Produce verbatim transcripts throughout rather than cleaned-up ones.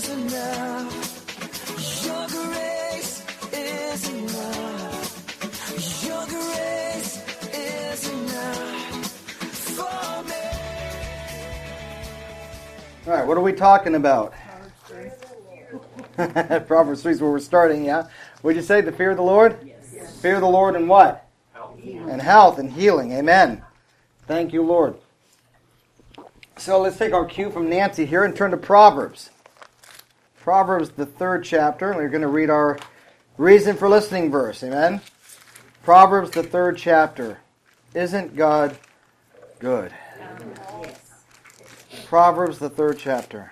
is enough. Your grace is enough. Your grace is enough for me. All right, what are we talking about? Proverbs three is where we're starting, yeah? Would you say the fear of the Lord? Yes. Fear of the Lord and what? Health. And health and healing. Amen. Thank you, Lord. So let's take our cue from Nancy here and turn to Proverbs. Proverbs, the third chapter. We're going to read our reason for listening verse. Amen. Proverbs, the third chapter. Isn't God good? Yes. Proverbs, the third chapter.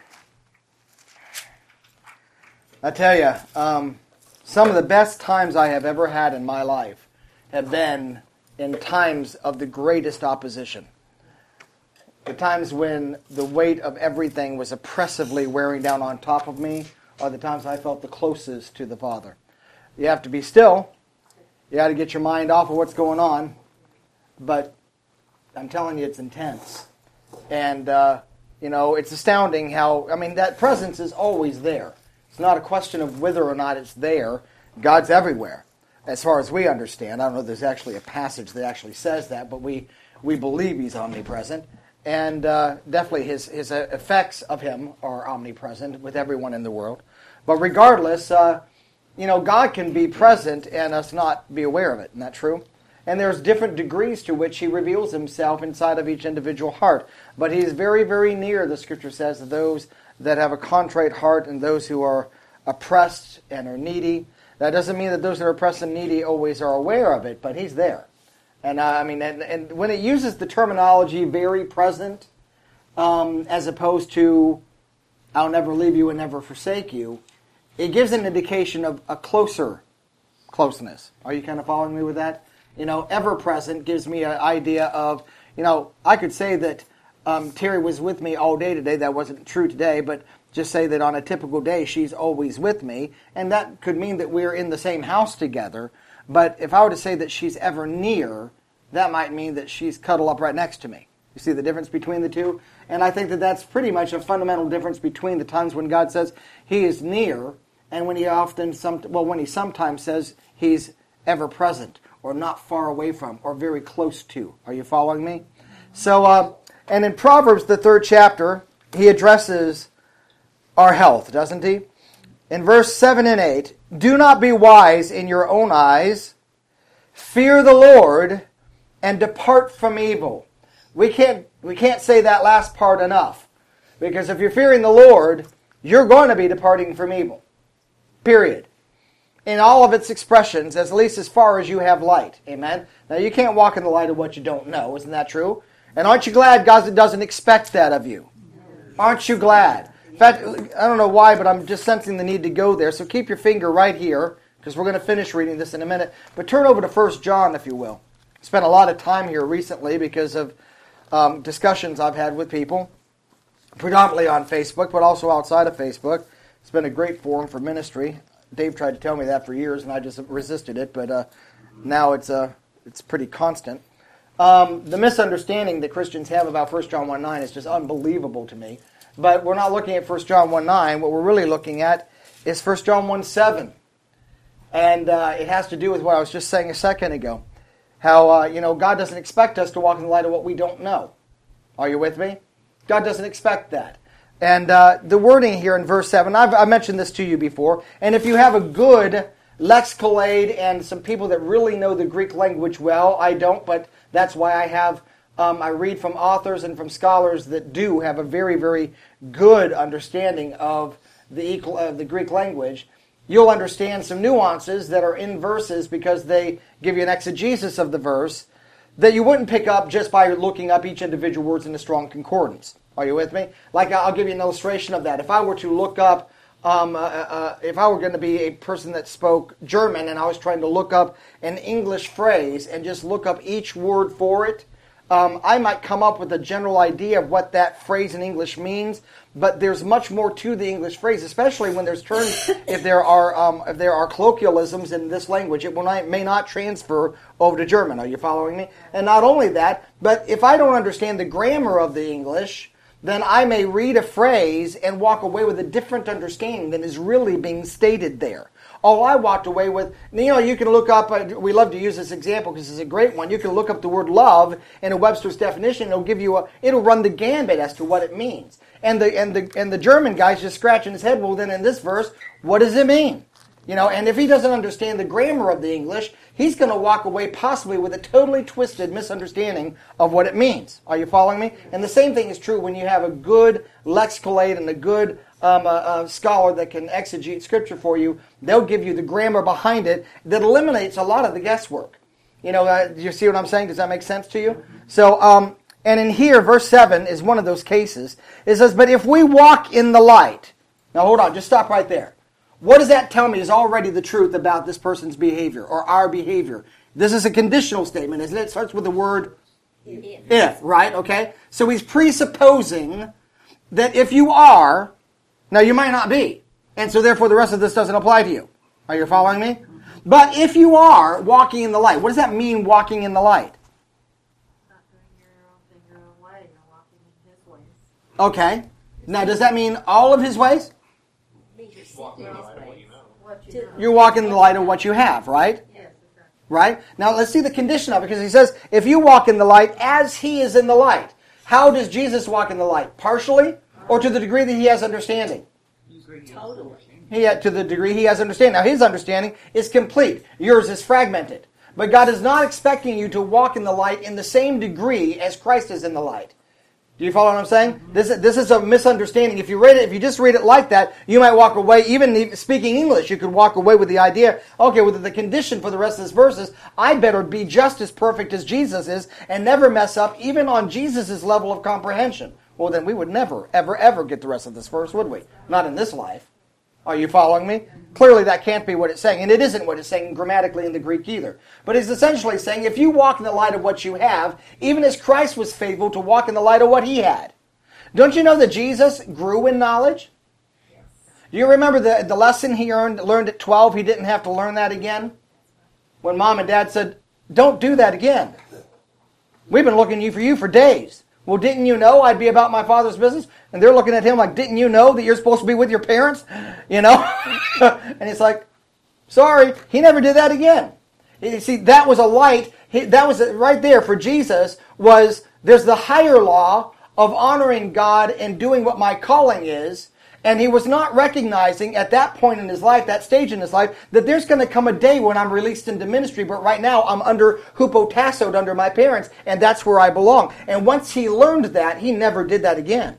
I tell you, um, some of the best times I have ever had in my life have been in times of the greatest opposition. The times when the weight of everything was oppressively wearing down on top of me are the times I felt the closest to the Father. You have to be still. You got to get your mind off of what's going on. But I'm telling you, it's intense. And, uh, you know, it's astounding how, I mean, that presence is always there. It's not a question of whether or not it's there. God's everywhere, as far as we understand. I don't know if there's actually a passage that actually says that, but we, we believe He's omnipresent. And uh, definitely His, his effects of Him are omnipresent with everyone in the world. But regardless, uh, you know, God can be present and us not be aware of it. Isn't that true? And there's different degrees to which He reveals Himself inside of each individual heart. But He is very, very near, the Scripture says, to those that have a contrite heart and those who are oppressed and are needy. That doesn't mean that those that are oppressed and needy always are aware of it, but He's there. And uh, I mean, and, and when it uses the terminology "very present," um, as opposed to "I'll never leave you and never forsake you," it gives an indication of a closer closeness. Are you kind of following me with that? You know, ever present gives me an idea of, you know, I could say that um, Terry was with me all day today. That wasn't true today, but just say that on a typical day, she's always with me. And that could mean that we're in the same house together. But if I were to say that she's ever near, that might mean that she's cuddled up right next to me. You see the difference between the two? And I think that that's pretty much a fundamental difference between the times when God says He is near and when He often, some, well, when He sometimes says He's ever present or not far away from or very close to. Are you following me? So, uh, and in Proverbs, the third chapter, he addresses our health, doesn't he? In verse seven and eight, do not be wise in your own eyes, fear the Lord, and depart from evil. We can't, we can't say that last part enough. Because if you're fearing the Lord, you're going to be departing from evil. Period. In all of its expressions, at least as far as you have light. Amen? Now, you can't walk in the light of what you don't know. Isn't that true? And aren't you glad God doesn't expect that of you? Aren't you glad? In fact, I don't know why, but I'm just sensing the need to go there. So keep your finger right here, because we're going to finish reading this in a minute. But turn over to First John, if you will. Spent a lot of time here recently because of um, discussions I've had with people, predominantly on Facebook, but also outside of Facebook. It's been a great forum for ministry. Dave tried to tell me that for years, and I just resisted it. But uh, now it's uh, it's pretty constant. Um, the misunderstanding that Christians have about First John one nine is just unbelievable to me. But we're not looking at First John one nine. What we're really looking at is First John one seven. And uh, it has to do with what I was just saying a second ago. How, uh, you know, God doesn't expect us to walk in the light of what we don't know. Are you with me? God doesn't expect that. And uh, the wording here in verse seven, I've I mentioned this to you before. And if you have a good lexicolaid and some people that really know the Greek language well, I don't, but that's why I have, um, I read from authors and from scholars that do have a very, very good understanding of the, equal, uh, the Greek language. You'll understand some nuances that are in verses because they give you an exegesis of the verse that you wouldn't pick up just by looking up each individual words in the Strong Concordance. Are you with me? Like, I'll give you an illustration of that. If I were to look up, um, uh, uh, if I were going to be a person that spoke German and I was trying to look up an English phrase and just look up each word for it, um, I might come up with a general idea of what that phrase in English means, but there's much more to the English phrase, especially when there's terms, if there are um, if there are colloquialisms in this language, it will not, may not transfer over to German. Are you following me? And not only that, but if I don't understand the grammar of the English, then I may read a phrase and walk away with a different understanding than is really being stated there. Oh, I walked away with, you know, you can look up, uh, we love to use this example because it's a great one. You can look up the word love in a Webster's definition. It'll give you a, it'll run the gambit as to what it means. And the, and the, and the German guy's just scratching his head. Well, then in this verse, what does it mean? You know, and if he doesn't understand the grammar of the English, he's going to walk away possibly with a totally twisted misunderstanding of what it means. Are you following me? And the same thing is true when you have a good lexical aid and a good um, uh, uh, scholar that can exegete Scripture for you. They'll give you the grammar behind it that eliminates a lot of the guesswork. You know, uh, do you see what I'm saying? Does that make sense to you? So, um, and in here, verse seven is one of those cases. It says, but if we walk in the light. Now, hold on. Just stop right there. What does that tell me is already the truth about this person's behavior or our behavior? This is a conditional statement, isn't it? It starts with the word if, if right? Okay? So he's presupposing that if you are, now you might not be, and so therefore the rest of this doesn't apply to you. Are you following me? But if you are walking in the light, what does that mean, walking in the light? Not doing your own thing your own way, you're walking in his ways. Okay. Now, does that mean all of his ways? You're walking in the light of what you have, right? Yes, exactly. Right? Now let's see the condition of it, because he says, if you walk in the light as he is in the light. How does Jesus walk in the light? Partially, or to the degree that he has understanding? Totally. He had, to the degree he has understanding. Now his understanding is complete. Yours is fragmented. But God is not expecting you to walk in the light in the same degree as Christ is in the light. Do you follow what I'm saying? This, this is a misunderstanding. If you read it, if you just read it like that, you might walk away, even speaking English, you could walk away with the idea, okay, well, the condition for the rest of this verse is, I better be just as perfect as Jesus is and never mess up, even on Jesus' level of comprehension. Well, then we would never, ever, ever get the rest of this verse, would we? Not in this life. Are you following me? Clearly that can't be what it's saying, and it isn't what it's saying grammatically in the Greek either. But it's essentially saying, if you walk in the light of what you have, even as Christ was faithful to walk in the light of what he had. Don't you know that Jesus grew in knowledge? Yes. Do you remember the, the lesson he earned, learned at twelve? He didn't have to learn that again? When Mom and Dad said, don't do that again. We've been looking for you for days. Well, didn't you know I'd be about my Father's business? And they're looking at him like, didn't you know that you're supposed to be with your parents? You know? And he's like, sorry, he never did that again. You see, that was a light. That was right there for Jesus was, there's the higher law of honoring God and doing what my calling is. And he was not recognizing at that point in his life, that stage in his life, that there's going to come a day when I'm released into ministry, but right now I'm under hupotassoed under my parents, and that's where I belong. And once he learned that, he never did that again.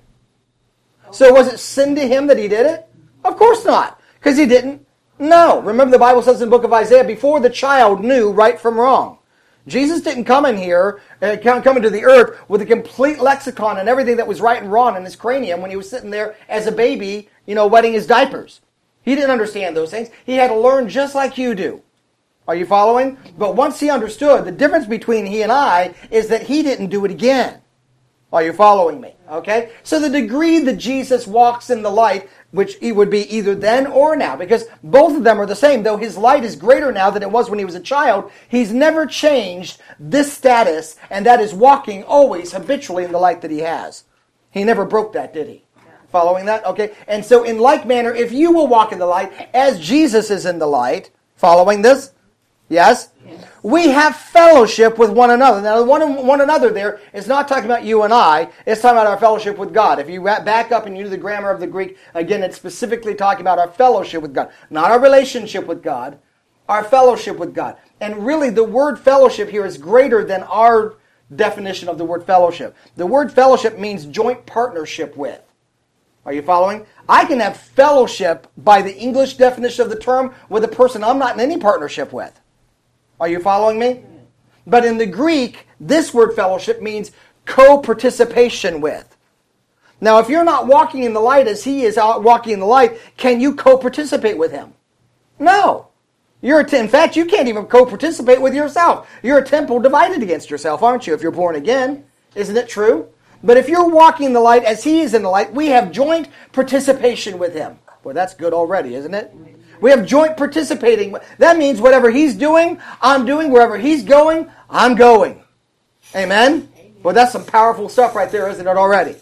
So was it sin to him that he did it? Of course not, because he didn't know. Remember the Bible says in the book of Isaiah, before the child knew right from wrong. Jesus didn't come in here, uh, come into the earth with a complete lexicon and everything that was right and wrong in his cranium when he was sitting there as a baby, you know, wetting his diapers. He didn't understand those things. He had to learn just like you do. Are you following? But once he understood, the difference between he and I is that he didn't do it again. Are you following me? Okay? So the degree that Jesus walks in the light, which he would be either then or now, because both of them are the same, though his light is greater now than it was when he was a child, he's never changed this status, and that is walking always habitually in the light that he has. He never broke that, did he? Following that? Okay. And so in like manner, if you will walk in the light, as Jesus is in the light, following this? Yes? Yes. We have fellowship with one another. Now, one, one another there is not talking about you and I. It's talking about our fellowship with God. If you back up and you do the grammar of the Greek, again, it's specifically talking about our fellowship with God. Not our relationship with God, our fellowship with God. And really, the word fellowship here is greater than our definition of the word fellowship. The word fellowship means joint partnership with. Are you following? I can have fellowship by the English definition of the term with a person I'm not in any partnership with. Are you following me? But in the Greek, this word fellowship means co-participation with. Now, if you're not walking in the light as he is out walking in the light, can you co-participate with him? No. You're a t- in fact, you can't even co-participate with yourself. You're a temple divided against yourself, aren't you, if you're born again? Isn't it true? But if you're walking in the light as he is in the light, we have joint participation with him. Well, that's good already, isn't it? We have joint participating. That means whatever he's doing, I'm doing. Wherever he's going, I'm going. Amen? Well, that's some powerful stuff right there, isn't it already?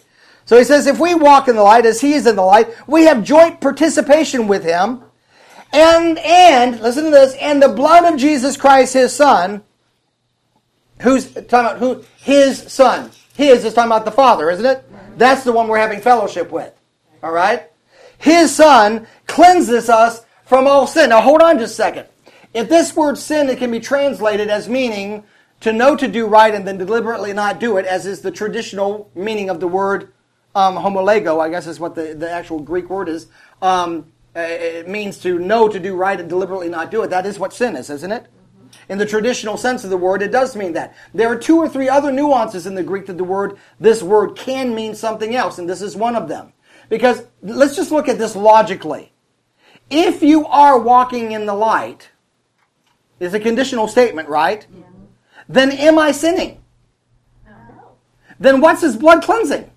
So he says, if we walk in the light as he is in the light, we have joint participation with him. And, and, listen to this, and the blood of Jesus Christ, his son, who's talking about who? His son. His is talking about the Father, isn't it? That's the one we're having fellowship with. All right? His son cleanses us from all sin. Now hold on just a second. If this word sin, it can be translated as meaning to know to do right and then deliberately not do it, as is the traditional meaning of the word um, homolego, I guess is what the, the actual Greek word is. Um, it means to know to do right and deliberately not do it. That is what sin is, isn't it? In the traditional sense of the word, it does mean that. There are two or three other nuances in the Greek that the word, this word can mean something else, and this is one of them. Because let's just look at this logically. If you are walking in the light, is a conditional statement, right? Yeah. Then am I sinning? No. Then what's his blood cleansing?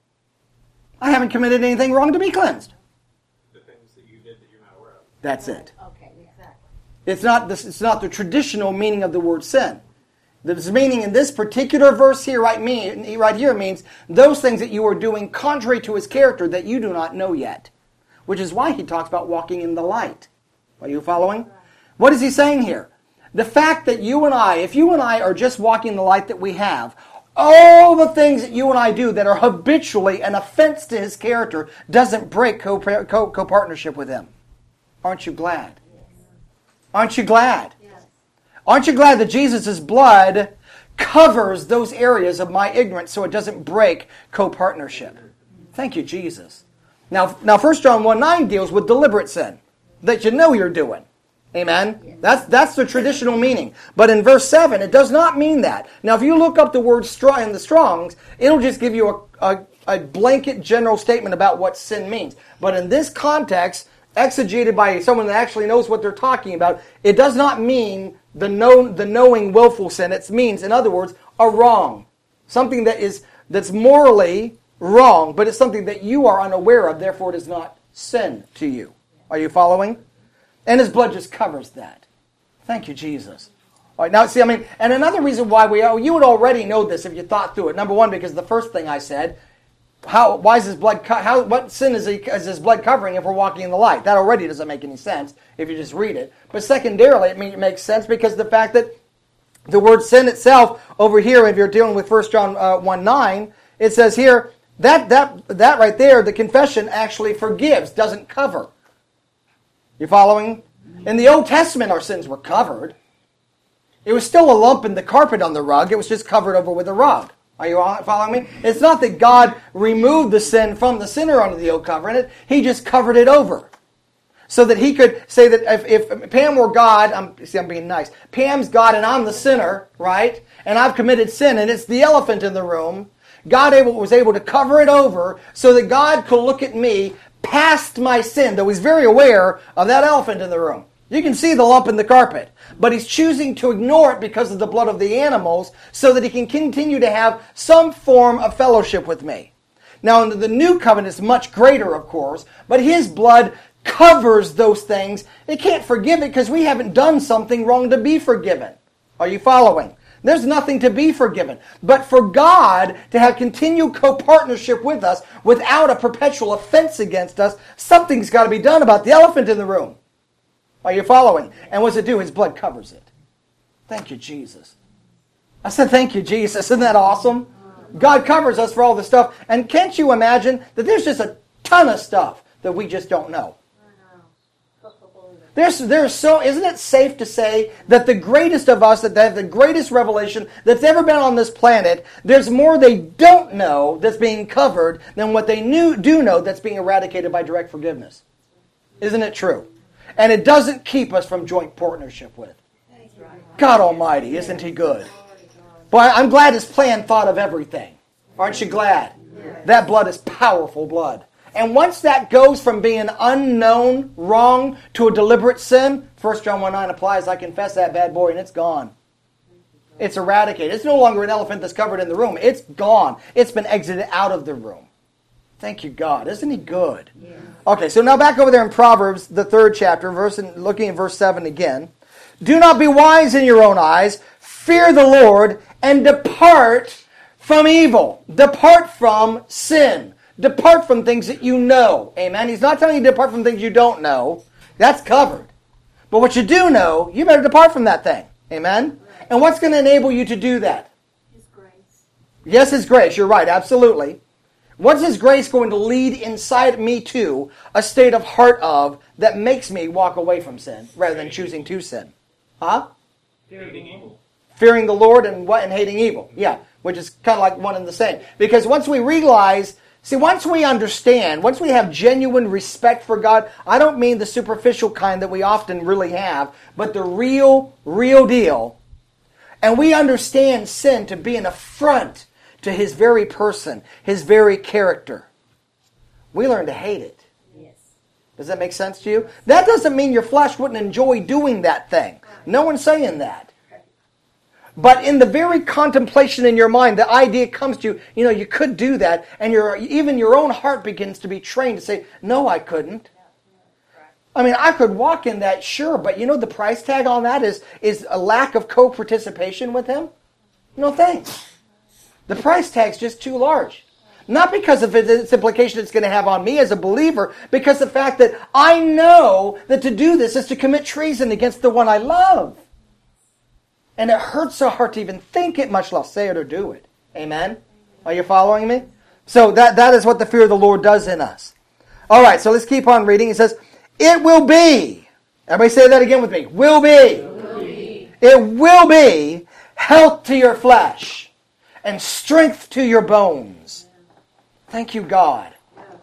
I haven't committed anything wrong to be cleansed. The things that you did that you're not aware of. That's it. Okay, exactly. It's not this. It's not the traditional meaning of the word sin. The meaning in this particular verse here, right, me, right here, means those things that you are doing contrary to his character that you do not know yet. Which is why he talks about walking in the light. Are you following? What is he saying here? The fact that you and I, if you and I are just walking in the light that we have, all the things that you and I do that are habitually an offense to his character doesn't break co- co- co-partnership with him. Aren't you glad? Aren't you glad? Yes. Aren't you glad that Jesus' blood covers those areas of my ignorance so it doesn't break co-partnership? Thank you, Jesus. Now, now First John one nine deals with deliberate sin that you know you're doing. Amen? Yes. That's, that's the traditional meaning. But in verse seven, it does not mean that. Now, if you look up the word straw in the Strongs, it'll just give you a, a, a blanket general statement about what sin means. But in this context, exegeted by someone that actually knows what they're talking about, it does not mean the, know, the knowing willful sin. It means, in other words, a wrong. Something that is that's morally wrong, but it's something that you are unaware of, therefore it is not sin to you. Are you following? And his blood just covers that. Thank you, Jesus. All right, now, see, I mean, and another reason why we, oh, you would already know this if you thought through it. Number one, because the first thing I said, how, why is his blood, co- how, what sin is, he, is his blood covering if we're walking in the light? That already doesn't make any sense if you just read it. But secondarily, it, mean, it makes sense because the fact that the word sin itself over here, if you're dealing with First John uh, one nine, it says here, that, that, that right there, the confession actually forgives, doesn't cover. You following? In the Old Testament, our sins were covered. It was still a lump in the carpet on the rug. It was just covered over with a rug. Are you following me? It's not that God removed the sin from the sinner under the old covenant. He just covered it over. So that he could say that if, if Pam were God, I'm, see, I'm being nice. Pam's God and I'm the sinner, right? And I've committed sin and it's the elephant in the room. God able, was able to cover it over so that God could look at me past my sin, though he's very aware of that elephant in the room. You can see the lump in the carpet, but he's choosing to ignore it because of the blood of the animals so that he can continue to have some form of fellowship with me. Now, the new covenant is much greater, of course, but his blood covers those things. It can't forgive it because we haven't done something wrong to be forgiven. Are you following? There's nothing to be forgiven. But for God to have continued co-partnership with us without a perpetual offense against us, something's got to be done about the elephant in the room. Are you following? And what's it do? His blood covers it. Thank you, Jesus. I said, thank you, Jesus. Isn't that awesome? God covers us for all this stuff. And can't you imagine that there's just a ton of stuff that we just don't know? There's, there's so, isn't it safe to say that the greatest of us, that have the greatest revelation that's ever been on this planet, there's more they don't know that's being covered than what they knew, do know that's being eradicated by direct forgiveness. Isn't it true? And it doesn't keep us from joint partnership with. God Almighty, isn't He good? Boy, I'm glad His plan thought of everything. Aren't you glad? That blood is powerful blood. And once that goes from being unknown wrong to a deliberate sin, First John one nine applies. I confess that bad boy and it's gone. It's eradicated. It's no longer an elephant that's covered in the room. It's gone. It's been exited out of the room. Thank you, God. Isn't He good? Yeah. Okay, so now back over there in Proverbs, the third chapter, verse, looking at verse seven again. Do not be wise in your own eyes. Fear the Lord and depart from evil. Depart from sin. depart from things that you know. Amen. He's not telling you to depart from things you don't know. That's covered. But what you do know, you better depart from that thing. Amen. And what's going to enable you to do that? His grace. Yes, His grace. You're right. Absolutely. What's His grace going to lead inside me to a state of heart of that makes me walk away from sin rather than choosing to sin? Huh? Hating evil. Fearing the Lord and what and hating evil. Yeah, which is kind of like one and the same. Because once we realize, see, once we understand, once we have genuine respect for God, I don't mean the superficial kind that we often really have, but the real, real deal. And we understand sin to be an affront to His very person, His very character. We learn to hate it. Yes. Does that make sense to you? That doesn't mean your flesh wouldn't enjoy doing that thing. No one's saying that. But in the very contemplation in your mind, the idea comes to you, you know, you could do that, and your even your own heart begins to be trained to say, no, I couldn't. I mean, I could walk in that, sure, but you know the price tag on that is, is a lack of co-participation with Him? No thanks. The price tag's just too large. Not because of its implication it's going to have on me as a believer, because the fact that I know that to do this is to commit treason against the one I love. And it hurts so hard to even think it, much less say it or do it. Amen? Are you following me? So that, that is what the fear of the Lord does in us. All right, so let's keep on reading. It says, it will be. Everybody say that again with me. Will be. Will be. It will be health to your flesh and strength to your bones. Thank you, God.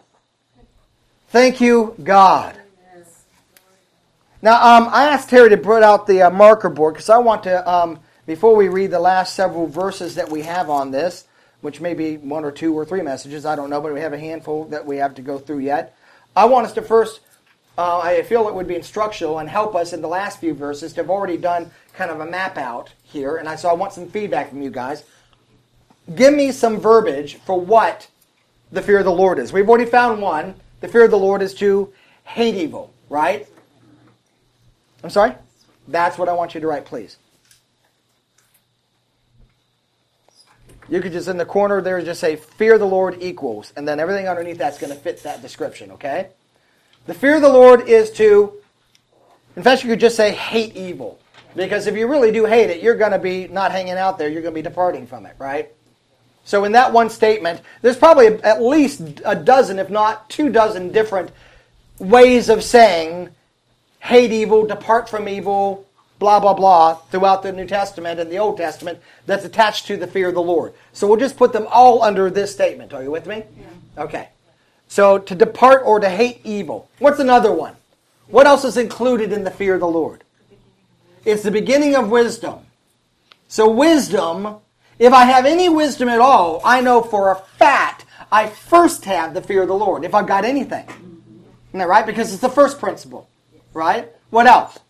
Thank you, God. Now, um, I asked Terry to put out the uh, marker board because I want to, um, before we read the last several verses that we have on this, which may be one or two or three messages, I don't know, but we have a handful that we have to go through yet. I want us to first, uh, I feel it would be instructional and help us in the last few verses to have already done kind of a map out here, and I, so I want some feedback from you guys. Give me some verbiage for what the fear of the Lord is. We've already found one. The fear of the Lord is to hate evil, right? I'm sorry? That's what I want you to write, please. You could just, in the corner there, just say, fear the Lord equals, and then everything underneath that's going to fit that description, okay? The fear of the Lord is to, in fact, you could just say, hate evil. Because if you really do hate it, you're going to be not hanging out there, you're going to be departing from it, right? So in that one statement, there's probably at least a dozen, if not two dozen different ways of saying hate evil, depart from evil, blah, blah, blah, throughout the New Testament and the Old Testament that's attached to the fear of the Lord. So we'll just put them all under this statement. Are you with me? Yeah. Okay. So to depart or to hate evil. What's another one? What else is included in the fear of the Lord? It's the beginning of wisdom. So wisdom, if I have any wisdom at all, I know for a fact I first have the fear of the Lord, if I've got anything. Isn't that right? Because it's the first principle. Right? What else?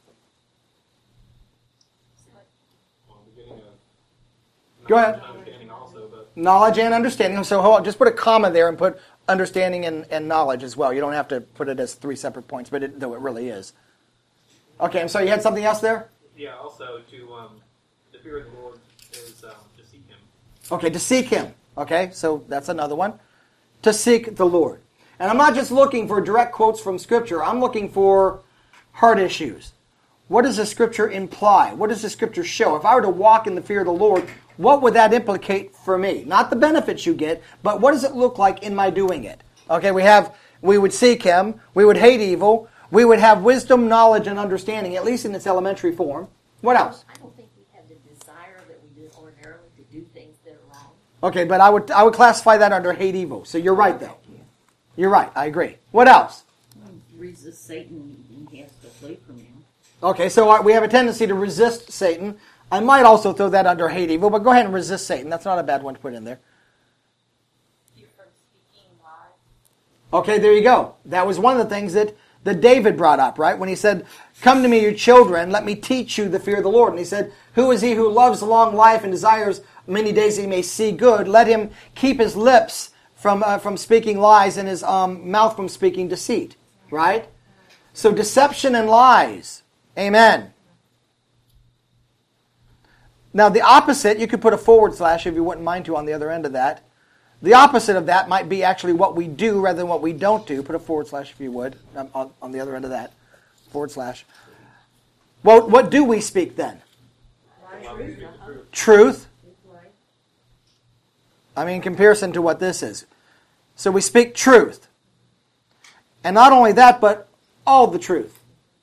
Well, beginning of Go ahead. Understanding also, but Knowledge and understanding. So hold on, just put a comma there and put understanding and, and knowledge as well. You don't have to put it as three separate points, but it, though it really is. Okay, I'm sorry, you had something else there? yeah, also to um, the fear of the Lord is um, to seek Him. Okay, to seek Him. Okay, so that's another one. To seek the Lord. And I'm not just looking for direct quotes from Scripture. I'm looking for heart issues. What does the Scripture imply? What does the Scripture show? If I were to walk in the fear of the Lord, what would that implicate for me? Not the benefits you get, but what does it look like in my doing it? Okay, we have, we would seek Him, we would hate evil, we would have wisdom, knowledge, and understanding, at least in its elementary form. What else? I don't think we have the desire that we do ordinarily to do things that are wrong. Okay, but I would I would classify that under hate evil. So you're right, though. You're right, I agree. What else? Resist Satan and he has to flee from him. Okay, so we have a tendency to resist Satan. I might also throw that under hate evil, but go ahead and resist Satan. That's not a bad one to put in there. Keep from speaking lies. Okay, there you go. That was one of the things that, that David brought up, right? When he said, come to me, you children, let me teach you the fear of the Lord. And he said, who is he who loves long life and desires many days he may see good? Let him keep his lips from uh, from speaking lies and his um, mouth from speaking deceit, right? So deception and lies. Amen. Now the opposite, you could put a forward slash if you wouldn't mind to on the other end of that. The opposite of that might be actually what we do rather than what we don't do. Put a forward slash if you would um, on, on the other end of that. Forward slash. Well, what do we speak then? Truth, uh-huh. Truth. Right. I mean, in comparison to what this is. So we speak truth. And not only that, but all the truth.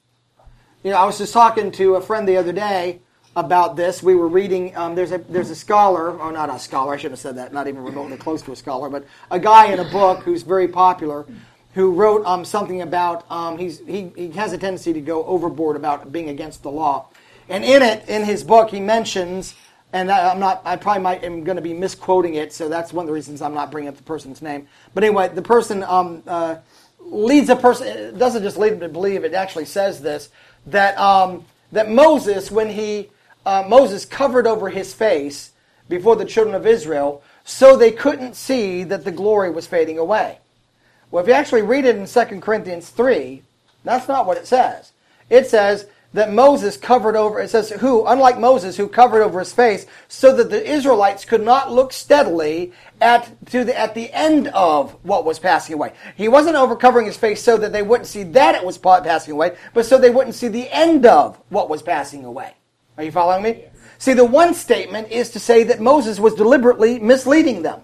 You know, I was just talking to a friend the other day about this. We were reading, um, there's a there's a scholar, or not a scholar, I shouldn't have said that, not even remotely close to a scholar, but a guy in a book who's very popular who wrote um, something about, um, he's, he, he has a tendency to go overboard about being against the law. And in it, in his book, he mentions, and I'm not, I probably might am going to be misquoting it, so that's one of the reasons I'm not bringing up the person's name. But anyway, the person um, uh, leads a person, it doesn't just lead him to believe, it actually says this, that um, that Moses, when he, uh, Moses covered over his face before the children of Israel, so they couldn't see that the glory was fading away. Well, if you actually read it in Second Corinthians three, that's not what it says. It says that Moses covered over, it says, who, unlike Moses, who covered over his face, so that the Israelites could not look steadily at to the at the end of what was passing away. He wasn't over covering his face so that they wouldn't see that it was passing away, but so they wouldn't see the end of what was passing away. Are you following me? Yes. See, the one statement is to say that Moses was deliberately misleading them.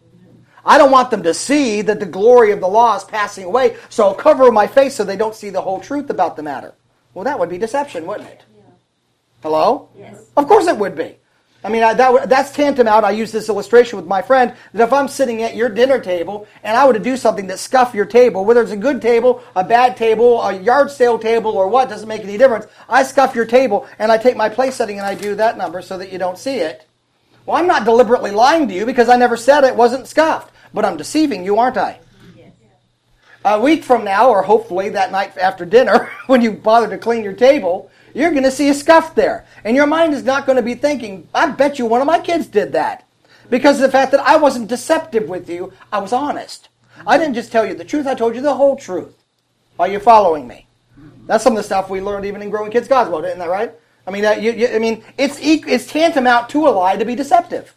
I don't want them to see that the glory of the law is passing away, so I'll cover my face so they don't see the whole truth about the matter. Well, that would be deception, wouldn't it? Yeah. Hello? Yes. Of course it would be. I mean, I, that, that's tantamount. I use this illustration with my friend, that if I'm sitting at your dinner table and I were to do something that scuff your table, whether it's a good table, a bad table, a yard sale table, or what, doesn't make any difference. I scuff your table and I take my place setting and I do that number so that you don't see it. Well, I'm not deliberately lying to you because I never said it wasn't scuffed. But I'm deceiving you, aren't I? Yes. A week from now, or hopefully that night after dinner, when you bother to clean your table, you're going to see a scuff there. And your mind is not going to be thinking, I bet you one of my kids did that. Because of the fact that I wasn't deceptive with you, I was honest. I didn't just tell you the truth, I told you the whole truth. Are you following me? That's some of the stuff we learned even in Growing Kids Gospel, isn't that right? I mean, uh, you, you, I mean, it's it's tantamount to a lie to be deceptive.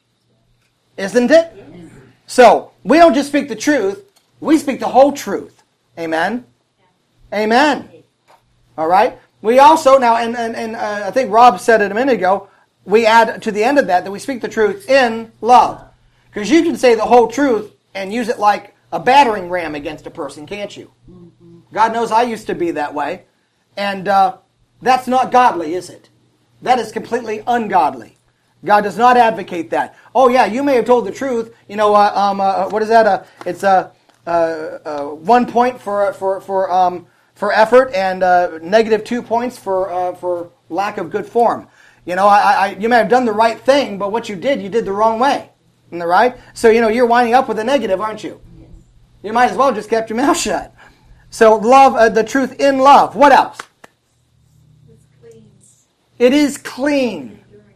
Isn't it? So, we don't just speak the truth, we speak the whole truth. Amen? Amen. All right? We also, now, and, and, and uh, I think Rob said it a minute ago, we add to the end of that that we speak the truth in love. Because you can say the whole truth and use it like a battering ram against a person, can't you? Mm-hmm. God knows I used to be that way. And uh, that's not godly, is it? That is completely ungodly. God does not advocate that. Oh yeah, you may have told the truth. You know, uh, um, uh, what is that? Uh, it's a uh, uh, uh, one point for for for um, for effort and uh, negative two points for uh, for lack of good form. You know, I, I, you may have done the right thing, but what you did, you did the wrong way. Isn't that right? So you know, you're winding up with a negative, aren't you? Yes. You might as well just kept your mouth shut. So love, uh, the truth in love. What else? It's clean. It is clean.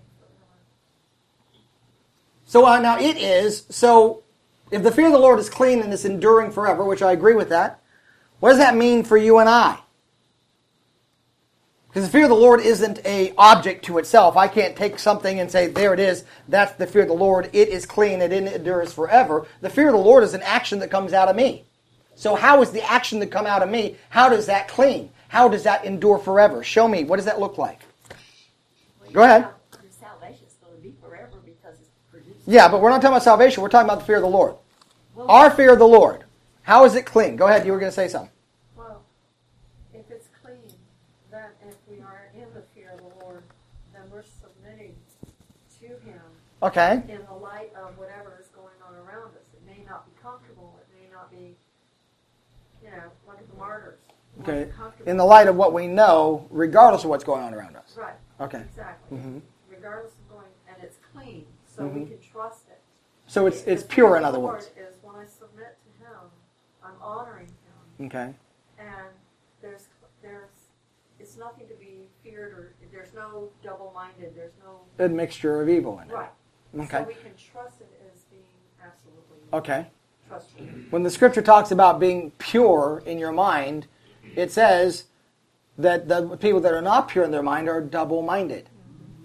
So uh, now it is, so if the fear of the Lord is clean and it's enduring forever, which I agree with that, what does that mean for you and I? Because the fear of the Lord isn't an object to itself. I can't take something and say, there it is, that's the fear of the Lord, it is clean, it endures forever. The fear of the Lord is an action that comes out of me. So how is the action that come out of me, how does that clean? How does that endure forever? Show me, what does that look like? Well, Go ahead. Your salvation is going to be forever because it's produced. Yeah, but we're not talking about salvation. We're talking about the fear of the Lord. Well, Our fear of the Lord. How is it clean? Go ahead. You were going to say something. Well, if it's clean, then if we are in the fear of the Lord, then we're submitting to Him Okay. in the light of whatever is going on around us. It may not be comfortable. It may not be, you know, like the martyrs. It Okay. wasn't comfortable. In the light of what we know, regardless of what's going on around us. Right. Okay. Exactly. Mhm. Regardless of going, and it's clean, so we Mhm. can trust it. So it's The it's fear pure, of in the other Lord words. is when I submit to Him, I'm honoring Him, Okay. and there's there's it's nothing to be feared, or there's no double-minded. There's no A mixture of evil in it. right. Okay. So we can trust it as being absolutely Okay. trustworthy. When the scripture talks about being pure in your mind, it says that the people that are not pure in their mind are double-minded.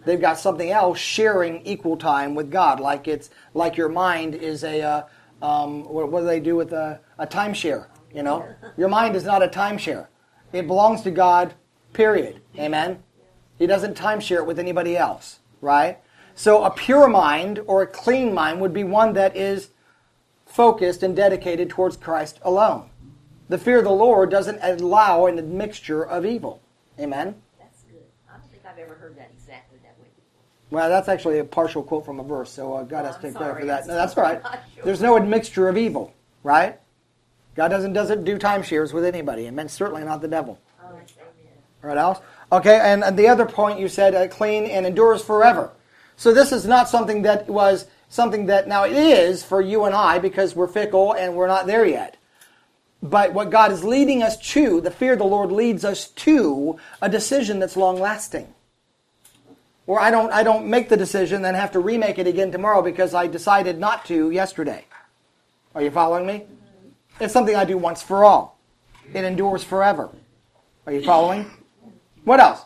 They've got something else sharing equal time with God, like it's like your mind is a uh, um, what, what do they do with a, a timeshare? You know, your mind is not a timeshare; it belongs to God. Period. Amen. He doesn't timeshare it with anybody else, right? So a pure mind or a clean mind would be one that is focused and dedicated towards Christ alone. The fear of the Lord doesn't allow a mixture of evil. Amen. That's good. I don't think I've ever heard that exactly that way. Well, that's actually a partial quote from a verse, so uh, God Oh, has to I'm take credit for sorry. that. I'm No, that's all right. not sure. There's no admixture of evil, right? God doesn't doesn't do timeshares with anybody, and certainly not the devil. Oh, amen. All right, else? Okay, and, and the other point you said, uh, clean and endures forever. So this is not something that was something that, now it is for you and I because we're fickle and we're not there yet. But what God is leading us to, the fear of the Lord leads us to a decision that's long-lasting. Or I don't I don't make the decision, then have to remake it again tomorrow because I decided not to yesterday. Are you following me? It's something I do once for all. It endures forever. Are you following? What else?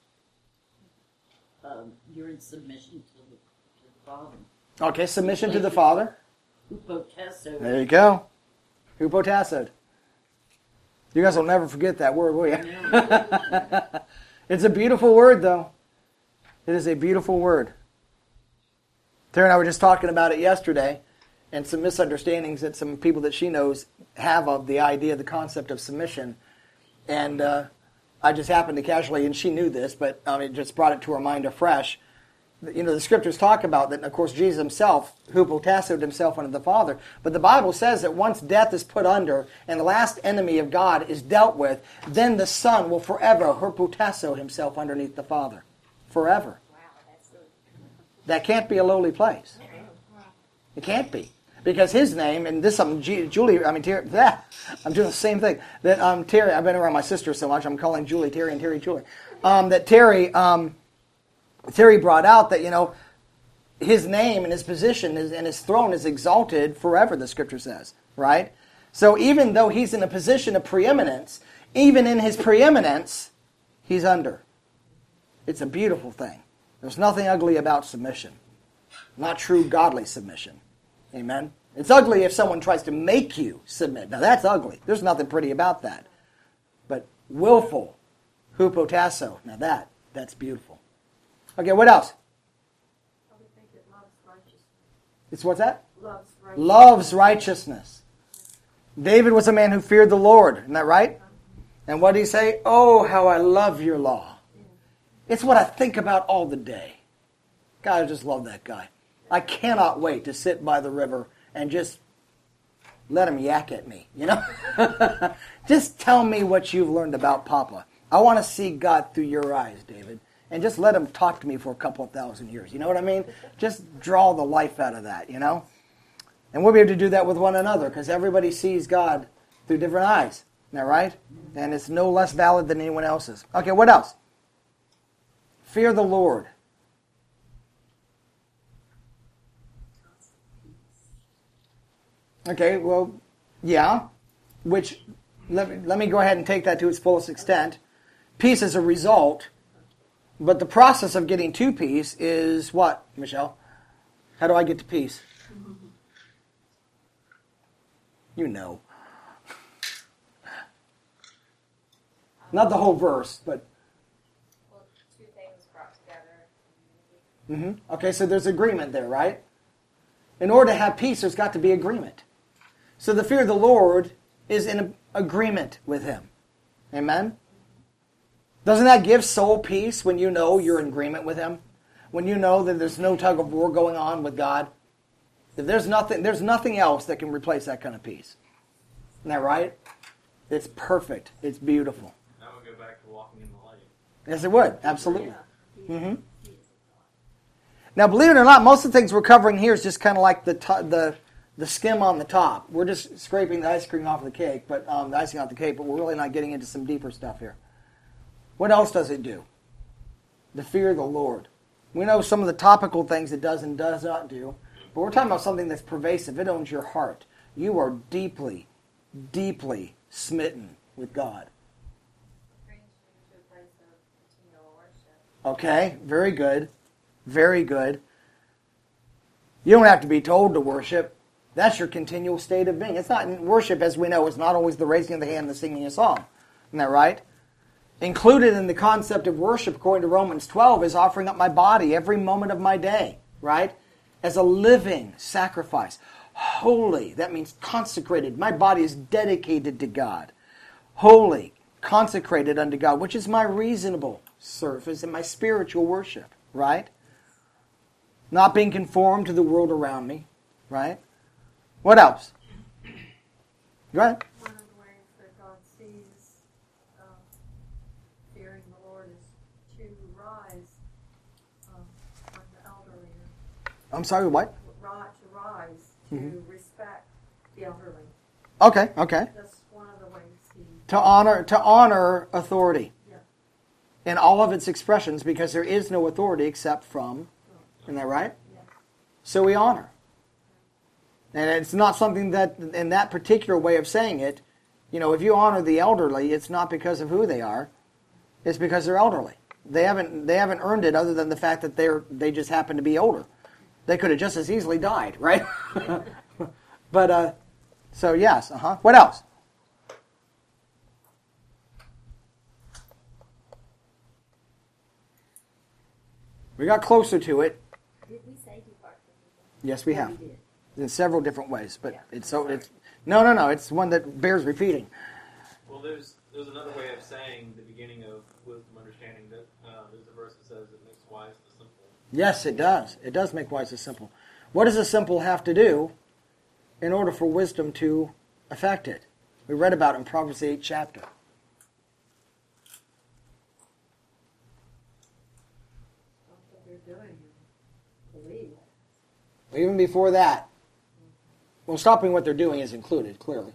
Um, you're in submission to the, to the Father. Okay, submission to the Father. Hupotasso. There you go. Hupotassoed. You guys will never forget that word, will you? It's a beautiful word, though. It is a beautiful word. Tara and I were just talking about it yesterday, and some misunderstandings that some people that she knows have of the idea, the concept of submission. And uh, I just happened to casually, and she knew this, but um, it just brought it to her mind afresh. You know, the scriptures talk about that, and of course Jesus himself, hupotassoed himself unto the Father. But the Bible says that once death is put under, and the last enemy of God is dealt with, then the Son will forever hupotasso himself underneath the Father. Forever. Wow, that's good. That can't be a lowly place. It can't be. Because his name, and this is something G- Julie, I mean, Terry, ah, I'm doing the same thing. That um, Terry, I've been around my sister so much, I'm calling Julie Terry and Terry Julie. Um, that Terry, um, Terry brought out that, you know, his name and his position is, and his throne is exalted forever, the scripture says, right? So even though he's in a position of preeminence, even in his preeminence, he's under. It's a beautiful thing. There's nothing ugly about submission. Not true godly submission. Amen? It's ugly if someone tries to make you submit. Now that's ugly. There's nothing pretty about that. But willful, hupotasso, now that, that's beautiful. Okay, what else? I would think it loves righteousness. It's what's that? Loves righteousness. Loves righteousness. David was a man who feared the Lord. Isn't that right? And what did he say? Oh, how I love your law. It's what I think about all the day. God, I just love that guy. I cannot wait to sit by the river and just let him yak at me, you know? Just tell me what you've learned about Papa. I want to see God through your eyes, David. And just let him talk to me for a couple of thousand years. You know what I mean? Just draw the life out of that, you know? And we'll be able to do that with one another because everybody sees God through different eyes. Isn't that right? And it's no less valid than anyone else's. Okay, what else? Fear the Lord. Okay, well, yeah. Which, let me, let me go ahead and take that to its fullest extent. Peace is a result, but the process of getting to peace is what, Michelle? How do I get to peace? You know. Not the whole verse, but... Well, two things brought together. Mm-hmm. Okay, so there's agreement there, right? In order to have peace, there's got to be agreement. So the fear of the Lord is in agreement with Him. Amen? Doesn't that give soul peace when you know you're in agreement with Him? When you know that there's no tug of war going on with God? If there's nothing, there's nothing else that can replace that kind of peace. Isn't that right? It's perfect. It's beautiful. That would go back to walking in the light. Yes, it would. Absolutely. Mm-hmm. Now, believe it or not, most of the things we're covering here is just kind of like the to- the the skim on the top. We're just scraping the ice cream off the cake, but um, the icing off the cake. But we're really not getting into some deeper stuff here. What else does it do? The fear of the Lord. We know some of the topical things it does and does not do, but we're talking about something that's pervasive. It owns your heart. You are deeply, deeply smitten with God. Brings you to a place of continual worship. Okay, very good. Very good. You don't have to be told to worship. That's your continual state of being. It's not worship, as we know, is not always the raising of the hand and the singing a song. Isn't that right? Included in the concept of worship, according to Romans twelve, is offering up my body every moment of my day, right? As a living sacrifice. Holy, that means consecrated. My body is dedicated to God. Holy, consecrated unto God, which is my reasonable service and my spiritual worship, right? Not being conformed to the world around me, right? What else? Go ahead. One of the ways that God sees um, fearing the Lord is to rise um, on the elderly. I'm sorry, what? Ri- To rise, to Mhm. respect the elderly. Okay, okay. That's one of the ways he... To honor, to honor authority Yeah. in all of its expressions, because there is no authority except from, isn't that right? Yeah. So we honor. And it's not something that, in that particular way of saying it, you know, if you honor the elderly, it's not because of who they are. It's because they're elderly. They haven't they haven't earned it other than the fact that they're they just happen to be older. They could have just as easily died, right? But, uh, so yes, uh-huh. What else? We got closer to it. Did we say depart from evil? Yes, we have. We did. In several different ways, but Yeah. it's so it's no, no, no. It's one that bears repeating. Well, there's there's another way of saying the beginning of wisdom, understanding. That uh, there's a verse that says it makes wise the simple. Yes, it does. It does make wise the simple. What does the simple have to do in order for wisdom to affect it? We read about it in Proverbs the eighth chapter. Stop what they're doing and believe. Even before that, well, stopping what they're doing is included, clearly.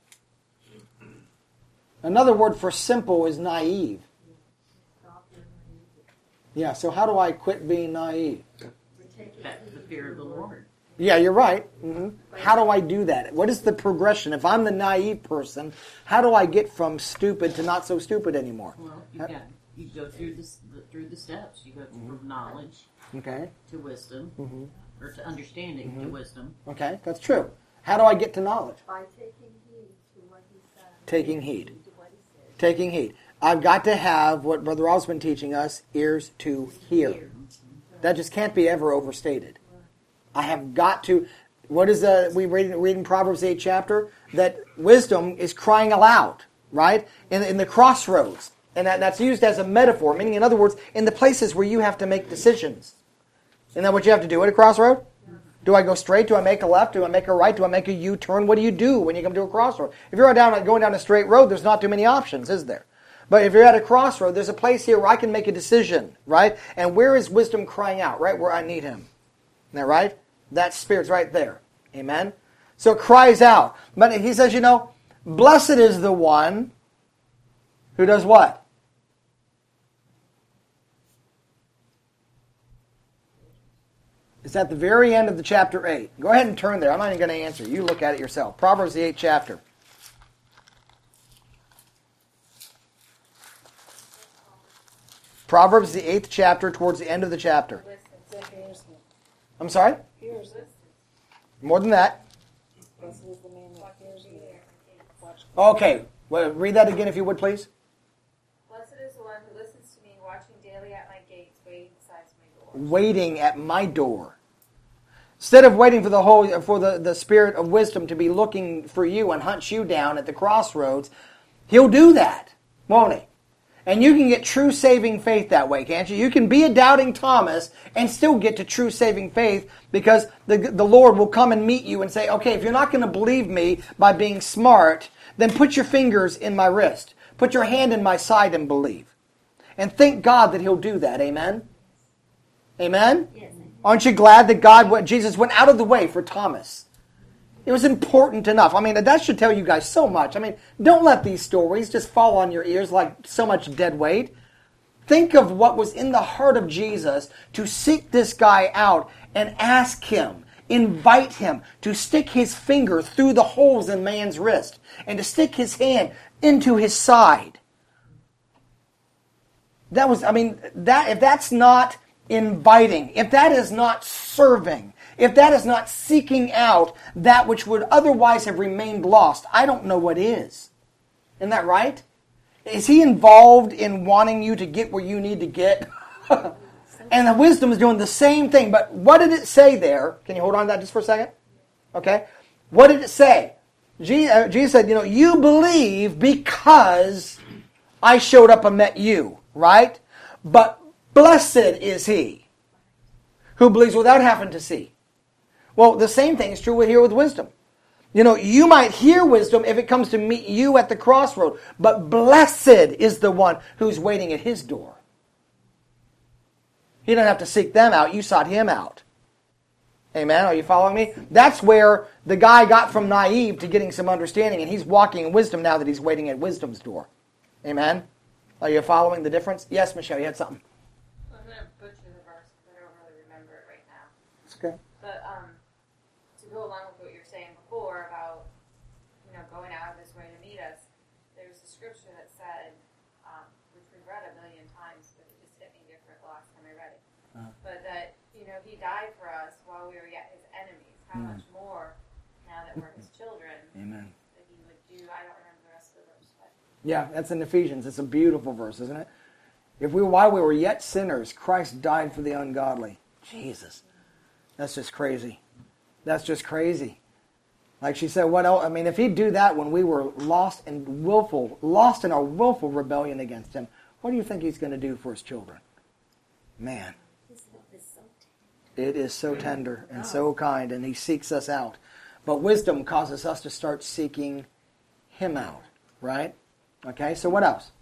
Another word for simple is naive. Stop your naivety. Yeah, so how do I quit being naive? We're taking That's the fear of the Lord. Yeah, you're right. hmm How do I do that? What is the progression? If I'm the naive person, how do I get from stupid to not so stupid anymore? Well, you got you go through the, the through the steps. You go from knowledge Okay, to wisdom, Mhm. or to understanding to wisdom. okay, that's true. How do I get to knowledge? by taking heed to what he said. Taking heed. To what he said. Taking heed. I've got to have what Brother Rob's been teaching us, ears to hear. Here. That just can't be ever overstated. I have got to, what is the, we read, read in Proverbs eighth chapter, that wisdom is crying aloud, right? In, in the crossroads. And that, that's used as a metaphor, meaning, in other words, in the places where you have to make decisions. Isn't that what you have to do at a crossroad? Do I go straight? Do I make a left? Do I make a right? Do I make a U-turn? What do you do when you come to a crossroad? If you're down, going down a straight road, there's not too many options, is there? But if you're at a crossroad, there's a place here where I can make a decision, right? And where is wisdom crying out? Right where I need him. Isn't that right? That Spirit's right there. Amen? So it cries out. But he says, you know, blessed is the one who does what? It's at the very end of the chapter eight. Go ahead and turn there. I'm not even going to answer. You look at it yourself. Proverbs, the eighth chapter. Proverbs, the eighth chapter, towards the end of the chapter. I'm sorry? More than that. Okay. Well, read that again if you would, please. Blessed is the one who listens to me, watching daily at my gates, waiting beside my door. Waiting at my door. Instead of waiting for the whole, for the, the Spirit of wisdom to be looking for you and hunt you down at the crossroads, He'll do that, won't He? And you can get true saving faith that way, can't you? You can be a doubting Thomas and still get to true saving faith, because the, the Lord will come and meet you and say, okay, if you're not going to believe me by being smart, then put your fingers in my wrist. Put your hand in my side and believe. And thank God that He'll do that. Amen? Amen? Yes. Aren't you glad that God, Jesus went out of the way for Thomas? It was important enough. I mean, that should tell you guys so much. I mean, don't let these stories just fall on your ears like so much dead weight. Think of what was in the heart of Jesus to seek this guy out and ask him, invite him to stick his finger through the holes in man's wrist and to stick his hand into his side. That was, I mean, that if that's not inviting, if that is not serving, if that is not seeking out that which would otherwise have remained lost, I don't know what is. Isn't that right? Is he involved in wanting you to get where you need to get? And the wisdom is doing the same thing. But what did it say there? Can you hold on to that just for a second? Okay. What did it say? Jesus said, you know, you believe because I showed up and met you, right? But blessed is he who believes without having to see. Well, the same thing is true here with wisdom. You know, you might hear wisdom if it comes to meet you at the crossroad, but blessed is the one who's waiting at his door. You don't have to seek them out. You sought him out. Amen. Are you following me? That's where the guy got from naive to getting some understanding, and he's walking in wisdom now that he's waiting at wisdom's door. Amen. Are you following the difference? Yes, Michelle, you had something. I'm going to butcher the verse because I don't really remember it right now. It's okay. But um, to go along with what you were saying before about, you know, going out of his way to meet us, there's a scripture that said, um, which we've read a million times, but it just hit me different the last time I read it. Uh-huh. But that, you know, he died for us while we were yet his enemies. How Amen. much more, now that we're his children, Amen. that he would do. I don't remember the rest of the verse. But. Yeah, that's in Ephesians. It's a beautiful verse, isn't it? If we, while we were yet sinners, Christ died for the ungodly. Jesus. That's just crazy. That's just crazy. Like she said, what else? I mean, if he'd do that when we were lost and willful, lost in our willful rebellion against him, what do you think he's going to do for his children? Man. It is so tender and so kind, and he seeks us out. But wisdom causes us to start seeking him out, right? Okay, so what else?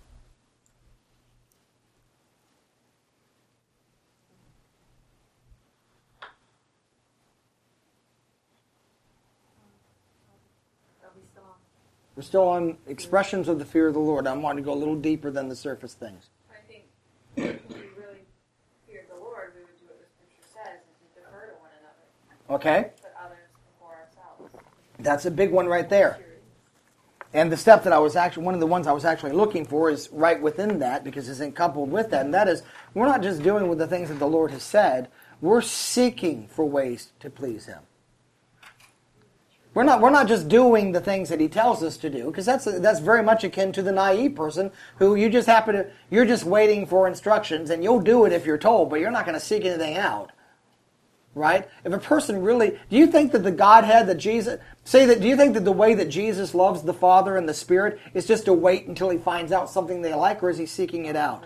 We're still on expressions of the fear of the Lord. I'm wanting to go a little deeper than the surface things. I think if we really feared the Lord, we would do what the scripture says and defer to one another. Okay. Put others before ourselves. That's a big one right there. And the step that I was actually, one of the ones I was actually looking for is right within that, because it's coupled with that. And that is, we're not just doing with the things that the Lord has said, we're seeking for ways to please him. We're not, we're not just doing the things that he tells us to do, because that's, that's very much akin to the naive person who you just happen to, you're just waiting for instructions, and you'll do it if you're told, but you're not going to seek anything out. Right? If a person really, do you think that the Godhead that Jesus, say that, do you think that the way that Jesus loves the Father and the Spirit is just to wait until he finds out something they like, or is he seeking it out?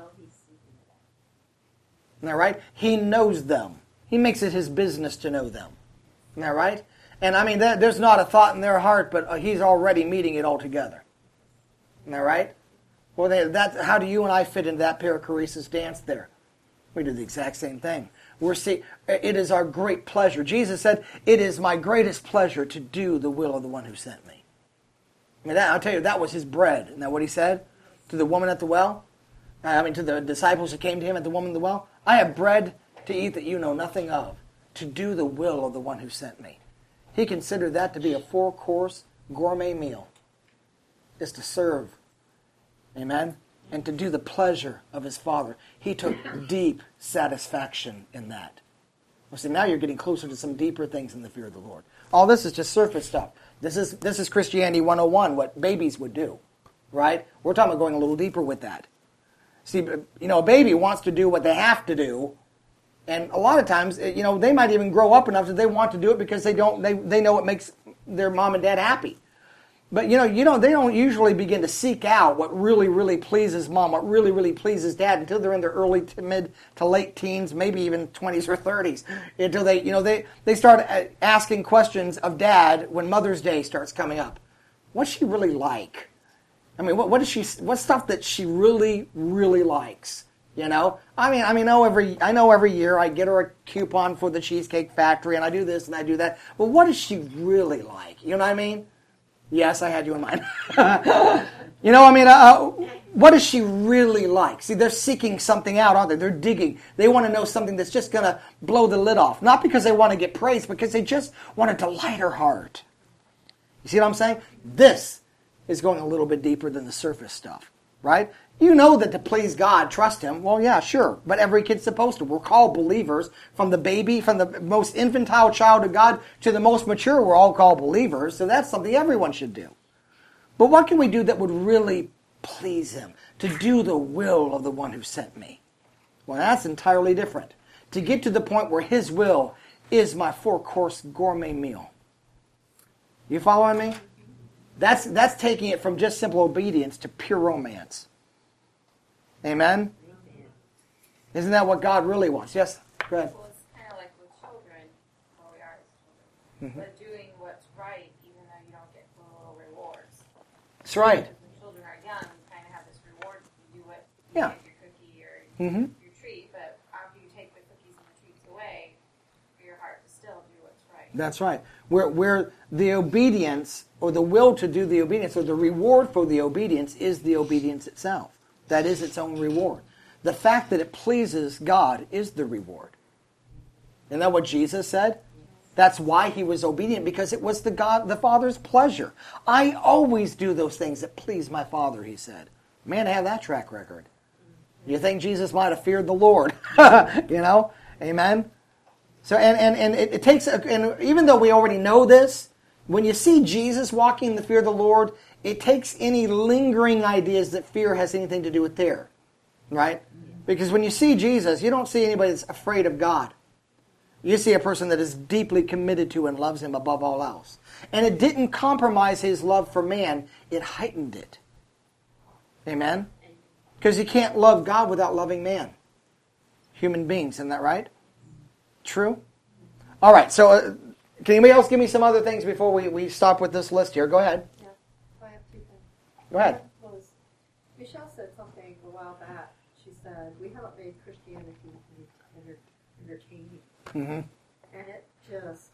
Isn't that right? He knows them. He makes it his business to know them. Isn't that right? And I mean, there's not a thought in their heart, but he's already meeting it all together. Isn't that right? Well, they, that, how do you and I fit into that perichoresis dance there? We do the exact same thing. We're see, it is our great pleasure. Jesus said, it is my greatest pleasure to do the will of the one who sent me. I mean, that, I'll tell you, that was his bread. Isn't that what he said to the woman at the well? I mean, to the disciples who came to him at the woman at the well. I have bread to eat that you know nothing of, to do the will of the one who sent me. He considered that to be a four-course gourmet meal. Just to serve. Amen? And to do the pleasure of his Father. He took deep satisfaction in that. Well, see, now you're getting closer to some deeper things in the fear of the Lord. All this is just surface stuff. This is this is Christianity one oh one, what babies would do. Right? We're talking about going a little deeper with that. See, you know, a baby wants to do what they have to do. And a lot of times, you know, they might even grow up enough that they want to do it because they don't. They, they know it makes their mom and dad happy. But, you know, you know, they don't usually begin to seek out what really, really pleases mom, what really, really pleases dad until they're in their early to mid to late teens, maybe even twenties or thirties. Until they, you know, they, they start asking questions of dad when Mother's Day starts coming up. What's she really like? I mean, what, what is she? What's stuff that she really, really likes? You know, I mean, I mean, I know every I know every year I get her a coupon for the Cheesecake Factory, and I do this and I do that. But what does she really like? You know what I mean? Yes, I had you in mind. You know, I mean, uh, what does she really like? See, they're seeking something out, aren't they? They're digging. They want to know something that's just going to blow the lid off. Not because they want to get praise, because they just want to delight her heart. You see what I'm saying? This is going a little bit deeper than the surface stuff. right? You know that to please God, trust Him. Well, yeah, sure. But every kid's supposed to. We're called believers. From the baby, from the most infantile child of God to the most mature, we're all called believers. So that's something everyone should do. But what can we do that would really please Him? To do the will of the one who sent me. Well, that's entirely different. To get to the point where His will is my four-course gourmet meal. You following me? That's, that's taking it from just simple obedience to pure romance. Amen? Isn't that what God really wants? Yes? Go ahead. Well, it's kind of like with children, well, we are as children, Mm-hmm. but doing what's right even though you don't get the little rewards. That's right. Because when children are young, you kind of have this reward. You do what you Yeah. get your cookie or Mm-hmm. your treat, but after you take the cookies and the treats away, for your heart to still do what's right. That's right. Where, where the obedience, or the will to do the obedience, or the reward for the obedience is the obedience itself. That is its own reward. The fact that it pleases God is the reward. Isn't that what Jesus said? That's why He was obedient, because it was the God, the Father's pleasure. I always do those things that please my Father, He said. Man, to have that track record. You think Jesus might have feared the Lord? You know? Amen? So, and, and, and it, it takes, a, and even though we already know this, when you see Jesus walking in the fear of the Lord, it takes any lingering ideas that fear has anything to do with there. Right? Because when you see Jesus, you don't see anybody that's afraid of God. You see a person that is deeply committed to and loves Him above all else. And it didn't compromise His love for man, it heightened it. Amen? Because you can't love God without loving man. Human beings, isn't that right? True? All right, so uh, can anybody else give me some other things before we, we stop with this list here? Go ahead. Yeah, I have two things. Go ahead. Was, Michelle said something a while back. She said, we haven't made Christianity enter, entertaining. Mm-hmm. And it just,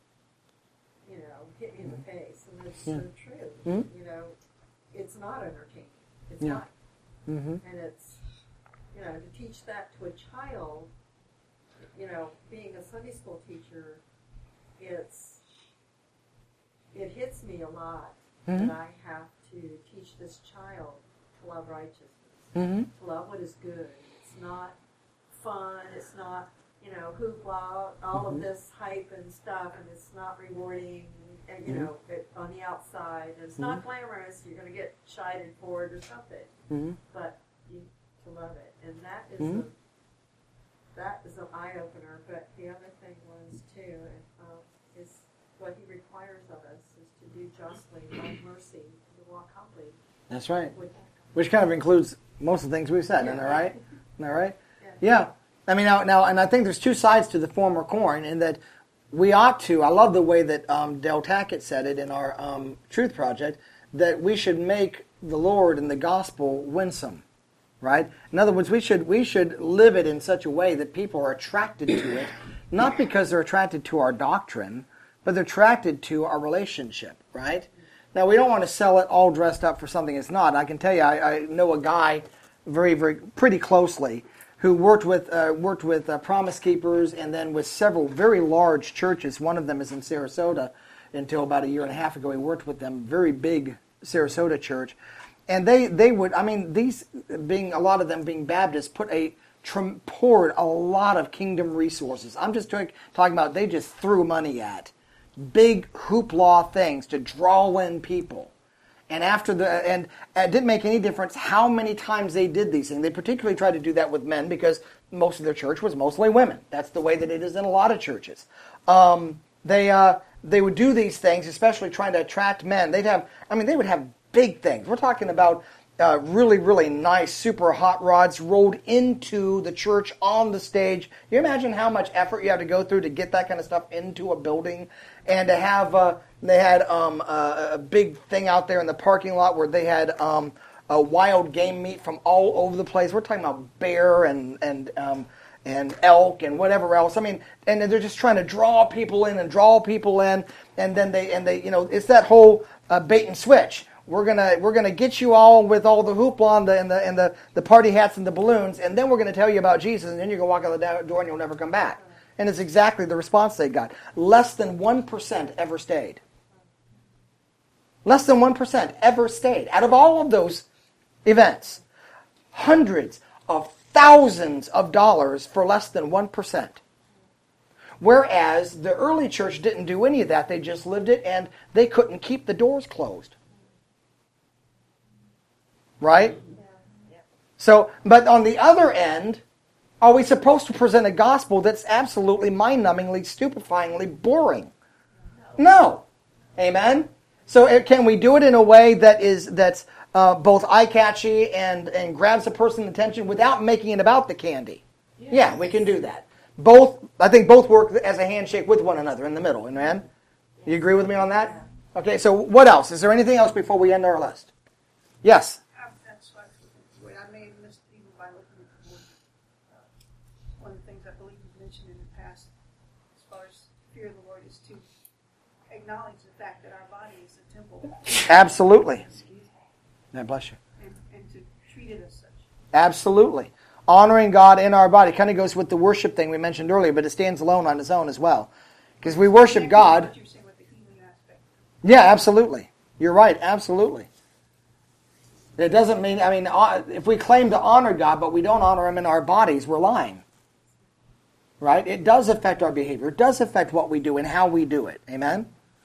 you know, hit me in the face. And it's Yeah. so true. Mhm. You know, it's not entertaining. It's Yeah. not. Mm-hmm. And it's, you know, to teach that to a child, you know, being a Sunday school teacher, it's, it hits me a lot Mhm. that I have to teach this child to love righteousness, Mm-hmm. to love what is good. It's not fun, it's not, you know, hoopla, all of this hype and stuff, and it's not rewarding, and, you know, it, on the outside, and it's not glamorous, you're going to get chided for it or something, Mm-hmm. but you to love it, and that is Mhm. a, that is an eye-opener, but the other thing was, too, uh, is what He requires of us is to do justly, love mercy, to walk humbly That's right. with Which kind of includes most of the things we've said, isn't that right? Isn't that right? Yeah. Yeah. I mean, now, now, and I think there's two sides to the former coin, in that we ought to, I love the way that um, Del Tackett said it in our um, Truth Project, that we should make the Lord and the gospel winsome, right? In other words, we should we should live it in such a way that people are attracted to it, not because they're attracted to our doctrine, but they're attracted to our relationship, right? Now, we don't want to sell it all dressed up for something it's not. I can tell you, I, I know a guy very, very, pretty closely who worked with uh, worked with uh, Promise Keepers and then with several very large churches. One of them is in Sarasota. Until about a year and a half ago, he worked with them, very big Sarasota church. And they, they would, I mean, these being, a lot of them being Baptists, put a, tr- poured a lot of kingdom resources. I'm just talking, talking about they just threw money at big hoopla things to draw in people. And after the, and it didn't make any difference how many times they did these things. They particularly tried to do that with men because most of their church was mostly women. That's the way that it is in a lot of churches. Um, they, uh, they would do these things, especially trying to attract men. They'd have, I mean, they would have big things. We're talking about uh, really, really nice, super hot rods rolled into the church on the stage. You imagine how much effort you have to go through to get that kind of stuff into a building, and to have, uh, they had um, a, a big thing out there in the parking lot where they had um, a wild game meat from all over the place. We're talking about bear and and um, and elk and whatever else. I mean, and they're just trying to draw people in and draw people in, and then they and they, you know, it's that whole uh, bait and switch. We're gonna we're gonna get you all with all the hoopla and the and the and the, the party hats and the balloons, and then we're gonna tell you about Jesus, and then you're gonna walk out the door and you'll never come back. And it's exactly the response they got. Less than one percent ever stayed. Less than one percent ever stayed. Out of all of those events. Hundreds of thousands of dollars for less than one percent. Whereas the early church didn't do any of that. They just lived it, and they couldn't keep the doors closed. Right? So, but on the other end, are we supposed to present a gospel that's absolutely mind-numbingly, stupefyingly boring? No. Amen? So it, can we do it in a way that is that's uh, both eye-catchy and, and grabs a person's attention without making it about the candy? Yes. Yeah, we can do that. Both, I think both work as a handshake with one another in the middle. Amen? You agree with me on that? Okay, so what else? Is there anything else before we end our list? Yes? That's what I may have missed even by looking at the board. Uh, one of the things I believe you mentioned in the past, as far as fear of the Lord, is to acknowledge the fact that our body is a temple. Absolutely. God bless you. And, and to treat it as such. Absolutely. Honoring God in our body kind of goes with the worship thing we mentioned earlier, but it stands alone on its own as well. Because we worship God. What you're saying with the healing aspect. Yeah, absolutely. You're right, absolutely. It doesn't mean, I mean, if we claim to honor God, but we don't honor Him in our bodies, we're lying. Right? It does affect our behavior. It does affect what we do and how we do it. Amen?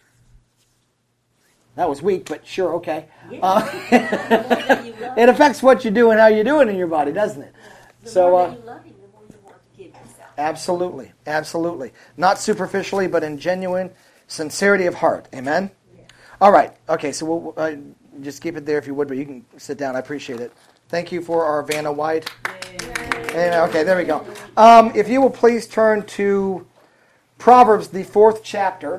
That was weak, but sure, okay. Uh, it affects what you do and how you do it in your body, doesn't it? The so, more uh, that you love Him, the more you want to give yourself. Absolutely, absolutely. Not superficially, but in genuine sincerity of heart. Amen? Yeah. All right. Okay, so we'll uh, just keep it there if you would, but you can sit down. I appreciate it. Thank you for our Vanna White. Amen. Okay, there we go. Um, if you will please turn to Proverbs, the fourth chapter.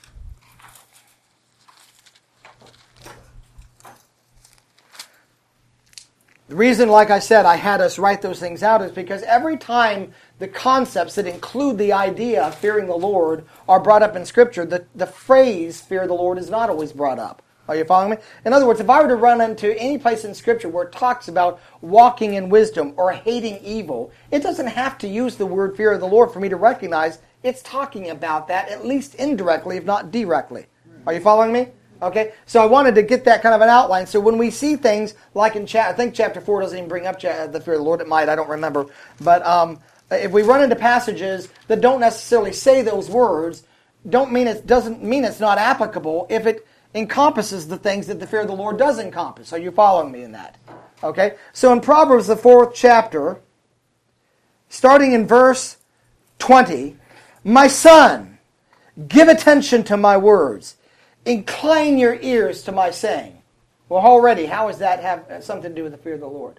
The reason, like I said, I had us write those things out is because every time the concepts that include the idea of fearing the Lord are brought up in Scripture, the, the phrase fear the Lord is not always brought up. Are you following me? In other words, if I were to run into any place in Scripture where it talks about walking in wisdom or hating evil, it doesn't have to use the word fear of the Lord for me to recognize it's talking about that, at least indirectly, if not directly. Are you following me? Okay, so I wanted to get that kind of an outline. So when we see things like in chapter, I think chapter four doesn't even bring up cha- the fear of the Lord. It might, I don't remember. But um, if we run into passages that don't necessarily say those words, don't mean it doesn't mean it's not applicable if it encompasses the things that the fear of the Lord does encompass. Are you following me in that? Okay, so in Proverbs, the fourth chapter, starting in verse twenty, my son, give attention to my words. Incline your ears to my saying. Well, already, how does that have something to do with the fear of the Lord?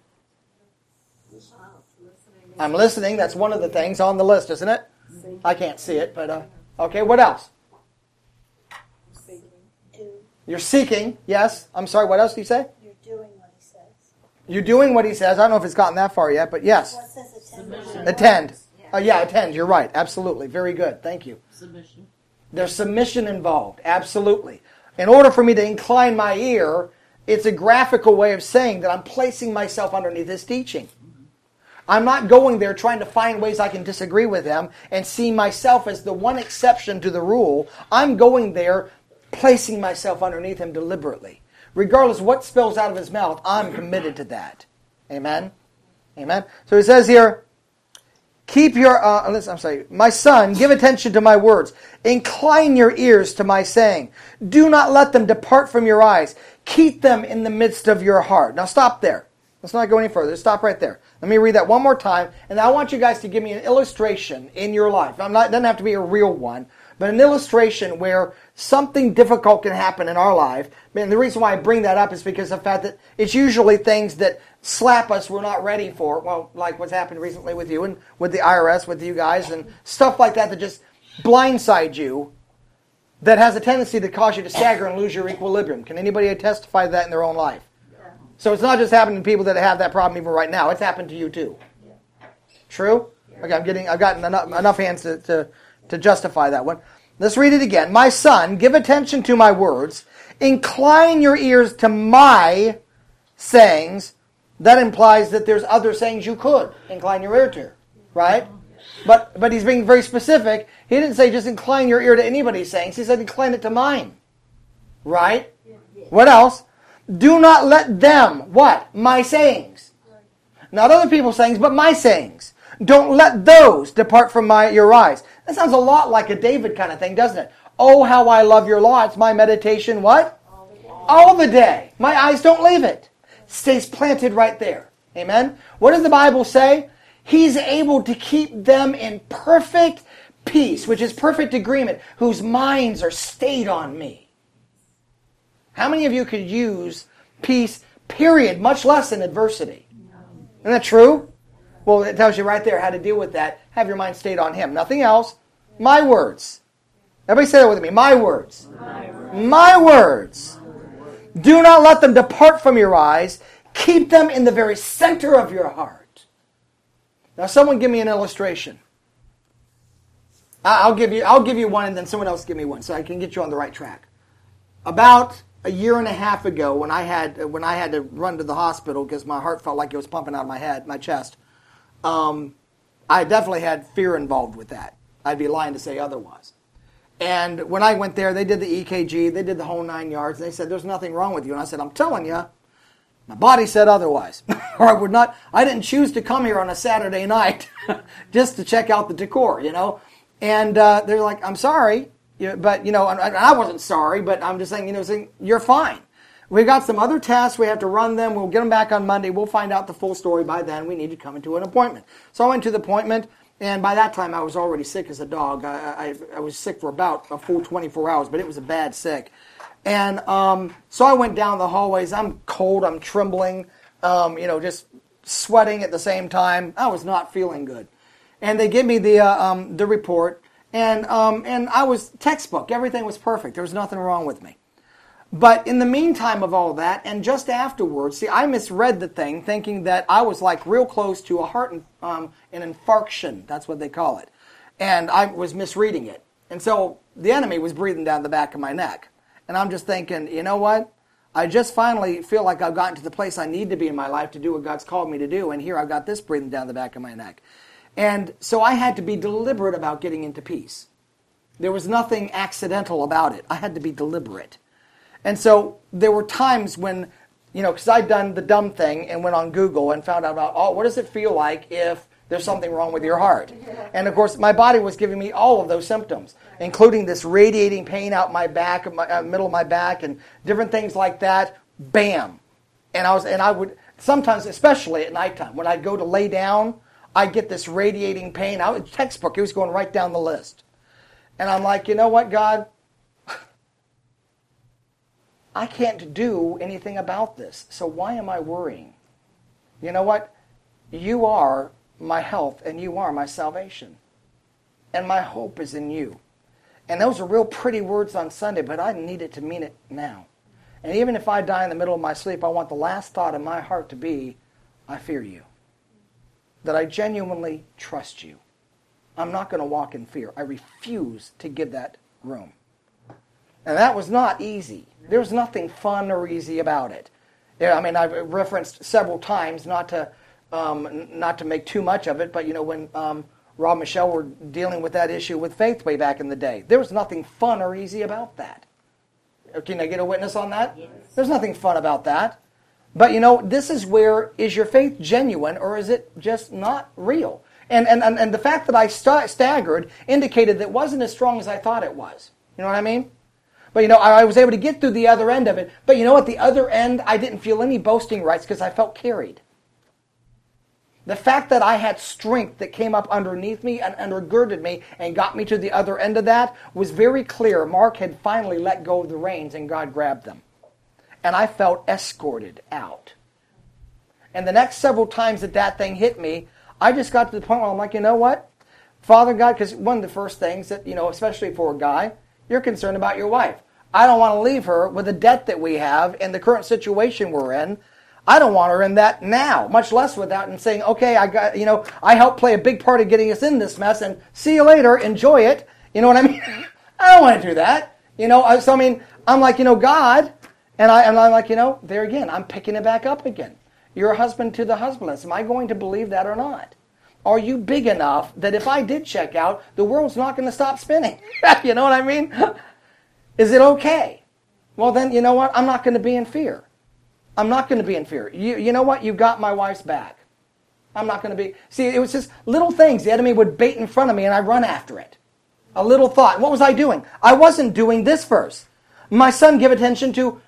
I'm listening. That's one of the things on the list, isn't it? I can't see it, but uh, okay. What else? You're seeking. Yes. I'm sorry. What else do you say? You're doing what He says. You're doing what He says. I don't know if it's gotten that far yet, but yes. What says attend? Attend. Oh, yeah, attend. You're right. Absolutely. Very good. Thank you. Submission. There's submission involved. Absolutely. In order for me to incline my ear, it's a graphical way of saying that I'm placing myself underneath His teaching. I'm not going there trying to find ways I can disagree with Him and see myself as the one exception to the rule. I'm going there placing myself underneath Him deliberately. Regardless of what spills out of His mouth, I'm committed to that. Amen? Amen? So it says here, keep your, uh, listen, I'm sorry, my son, give attention to my words. Incline your ears to my saying. Do not let them depart from your eyes. Keep them in the midst of your heart. Now stop there. Let's not go any further. Stop right there. Let me read that one more time. And I want you guys to give me an illustration in your life. I'm not, it doesn't have to be a real one, but an illustration where something difficult can happen in our life. And the reason why I bring that up is because of the fact that it's usually things that slap us we're not ready for. Well, like what's happened recently with you and with the I R S, with you guys, and stuff like that that just blindside you, that has a tendency to cause you to stagger and lose your equilibrium. Can anybody testify to that in their own life? Yeah. So it's not just happening to people that have that problem even right now. It's happened to you too. Yeah. True? Yeah. Okay, I'm getting, I've gotten enough, enough hands to, to, to justify that one. Let's read it again. My son, give attention to my words. Incline your ears to my sayings. That implies that there's other sayings you could incline your ear to, right? But but he's being very specific. He didn't say just incline your ear to anybody's sayings. He said incline it to mine, right? What else? Do not let them, what? My sayings. Not other people's sayings, but my sayings. Don't let those depart from my your eyes. That sounds a lot like a David kind of thing, doesn't it? Oh, how I love your law. It's my meditation, what? All the day. All the day. My eyes don't leave it. Stays planted right there. Amen? What does the Bible say? He's able to keep them in perfect peace, which is perfect agreement, whose minds are stayed on me. How many of you could use peace, period, much less in adversity? Isn't that true? Well, it tells you right there how to deal with that. Have your mind stayed on Him. Nothing else. My words. Everybody say that with me. My words. My words. My words. Do not let them depart from your eyes. Keep them in the very center of your heart. Now, someone give me an illustration. I'll give you, I'll give you one, and then someone else give me one, so I can get you on the right track. About a year and a half ago, when I had when I had to run to the hospital because my heart felt like it was pumping out of my head, my chest, um, I definitely had fear involved with that. I'd be lying to say otherwise. And when I went there, they did the E K G, they did the whole nine yards. And they said, "There's nothing wrong with you." And I said, "I'm telling you." My body said otherwise. Or I would not, I didn't choose to come here on a Saturday night just to check out the decor, you know. And uh, they're like, "I'm sorry." But, you know, and I wasn't sorry, but I'm just saying, you know, saying, "You're fine. We've got some other tests. We have to run them. We'll get them back on Monday. We'll find out the full story by then. We need to come into an appointment." So I went to the appointment, and by that time I was already sick as a dog. I, I, I was sick for about a full twenty-four hours, but it was a bad sick. And um, so I went down the hallways. I'm cold. I'm trembling, um, you know, just sweating at the same time. I was not feeling good. And they give me the uh, um, the report, and um, and I was textbook. Everything was perfect. There was nothing wrong with me. But in the meantime of all that, and just afterwards, see, I misread the thing, thinking that I was like real close to a heart, um, an infarction. That's what they call it. And I was misreading it. And so the enemy was breathing down the back of my neck. And I'm just thinking, you know what? I just finally feel like I've gotten to the place I need to be in my life to do what God's called me to do. And here I've got this breathing down the back of my neck. And so I had to be deliberate about getting into peace. There was nothing accidental about it. I had to be deliberate. And so there were times when, you know, because I'd done the dumb thing and went on Google and found out about, oh, what does it feel like if there's something wrong with your heart? And, of course, my body was giving me all of those symptoms, including this radiating pain out my back, my uh, middle of my back, and different things like that. Bam. And I was, and I would, sometimes, especially at nighttime, when I'd go to lay down, I'd get this radiating pain. I was textbook. It was going right down the list. And I'm like, you know what, God? I can't do anything about this, so why am I worrying? You know what? You are my health, and you are my salvation. And my hope is in you. And those are real pretty words on Sunday, but I needed to mean it now. And even if I die in the middle of my sleep, I want the last thought in my heart to be, I fear you. That I genuinely trust you. I'm not going to walk in fear. I refuse to give that room. And that was not easy. There was nothing fun or easy about it. I mean, I've referenced several times, not to um, not to make too much of it, but you know, when um, Rob and Michelle were dealing with that issue with faith way back in the day, there was nothing fun or easy about that. Can I get a witness on that? Yes. There's nothing fun about that. But you know, this is where, is your faith genuine or is it just not real? And and, and, and the fact that I st- staggered indicated that it wasn't as strong as I thought it was. You know what I mean? But, you know, I was able to get through the other end of it. But, you know, at the other end, I didn't feel any boasting rights because I felt carried. The fact that I had strength that came up underneath me and undergirded me and got me to the other end of that was very clear. Mark had finally let go of the reins and God grabbed them. And I felt escorted out. And the next several times that that thing hit me, I just got to the point where I'm like, you know what? Father God, because one of the first things that, you know, especially for a guy, you're concerned about your wife. I don't want to leave her with the debt that we have and the current situation we're in. I don't want her in that now, much less without and saying, okay, I got, you know, I helped play a big part of getting us in this mess and see you later, enjoy it. You know what I mean? I don't want to do that. You know, so I mean, I'm like, you know, God, and, I, and I'm like, you know, there again, I'm picking it back up again. You're a husband to the husbandless. Am I going to believe that or not? Are you big enough that if I did check out, the world's not going to stop spinning? You know what I mean? Is it okay? Well, then, you know what? I'm not going to be in fear. I'm not going to be in fear. You, you know what? You've got my wife's back. I'm not going to be. See, it was just little things. The enemy would bait in front of me, and I run after it. A little thought. What was I doing? I wasn't doing this verse. My son, give attention to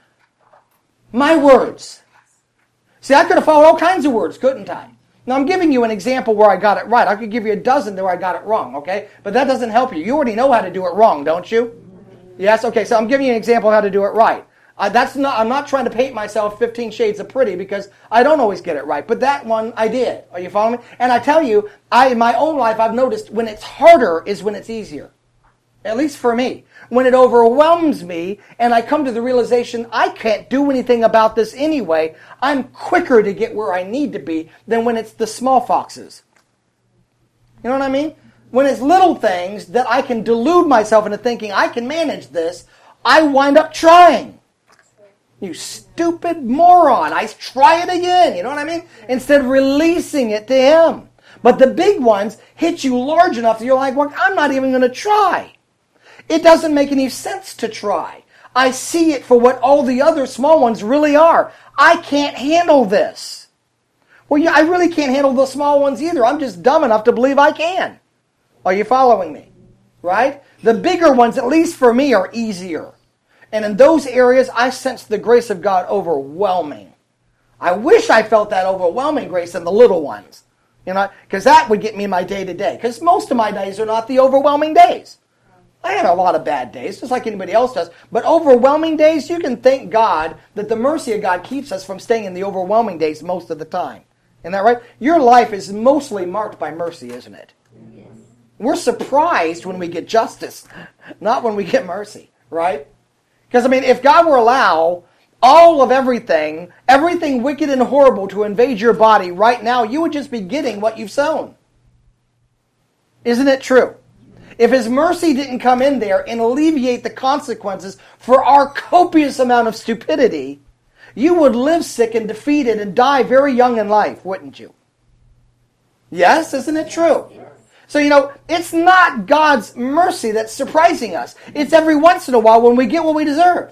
my words. See, I could have followed all kinds of words, couldn't I? Now, I'm giving you an example where I got it right. I could give you a dozen where I got it wrong, okay? But that doesn't help you. You already know how to do it wrong, don't you? Yes? Okay, so I'm giving you an example of how to do it right. Uh, that's not. I'm not trying to paint myself fifteen shades of pretty because I don't always get it right. But that one I did. Are you following me? And I tell you, I in my own life, I've noticed when it's harder is when it's easier. At least for me. When it overwhelms me and I come to the realization I can't do anything about this anyway, I'm quicker to get where I need to be than when it's the small foxes. You know what I mean? When it's little things that I can delude myself into thinking I can manage this, I wind up trying. You stupid moron. I try it again. You know what I mean? Instead of releasing it to Him. But the big ones hit you large enough that you're like, well, I'm not even going to try. It doesn't make any sense to try. I see it for what all the other small ones really are. I can't handle this. Well, yeah, I really can't handle the small ones either. I'm just dumb enough to believe I can. Are you following me? Right? The bigger ones, at least for me, are easier. And in those areas, I sense the grace of God overwhelming. I wish I felt that overwhelming grace in the little ones. You know, because that would get me my day to day. Because most of my days are not the overwhelming days. I have a lot of bad days, just like anybody else does. But overwhelming days, you can thank God that the mercy of God keeps us from staying in the overwhelming days most of the time. Isn't that right? Your life is mostly marked by mercy, isn't it? Yes. We're surprised when we get justice, not when we get mercy, right? Because, I mean, if God were to allow all of everything, everything wicked and horrible to invade your body right now, you would just be getting what you've sown. Isn't it true? If His mercy didn't come in there and alleviate the consequences for our copious amount of stupidity, you would live sick and defeated and die very young in life, wouldn't you? Yes, isn't it true? So, you know, it's not God's mercy that's surprising us. It's every once in a while when we get what we deserve.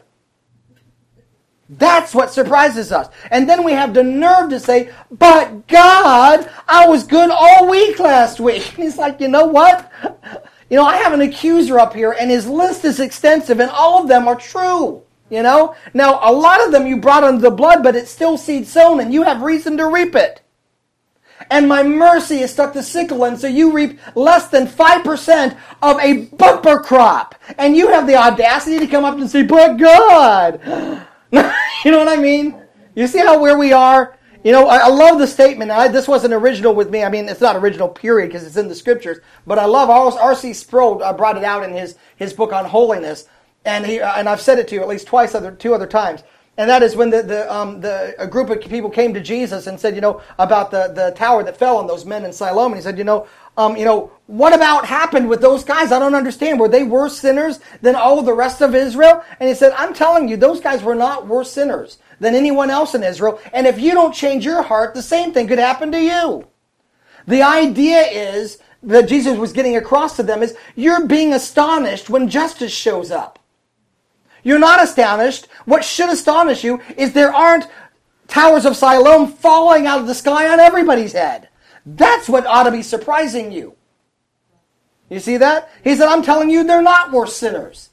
That's what surprises us. And then we have the nerve to say, but God, I was good all week last week. And He's like, you know what? You know, I have an accuser up here, and his list is extensive, and all of them are true. You know? Now, a lot of them you brought under the blood, but it's still seed sown, and you have reason to reap it. And my mercy is stuck the sickle, and so you reap less than five percent of a bumper crop. And you have the audacity to come up and say, but God. You know what I mean? You see how where we are? You know, I, I love the statement. I, this wasn't original with me. I mean, it's not original, period, because it's in the Scriptures. But I love R C Sproul uh, brought it out in his, his book on holiness. And he uh, and I've said it to you at least twice, other two other times. And that is when the the um the a group of people came to Jesus and said, you know, about the, the tower that fell on those men in Siloam. And he said, you know, um, you know, what about happened with those guys? I don't understand. Were they worse sinners than all of the rest of Israel? And he said, I'm telling you, those guys were not worse sinners than anyone else in Israel. And if you don't change your heart, the same thing could happen to you. The idea is that Jesus was getting across to them is you're being astonished when justice shows up. You're not astonished. What should astonish you is there aren't towers of Siloam falling out of the sky on everybody's head. That's what ought to be surprising you. You see that? He said, I'm telling you, they're not worse sinners.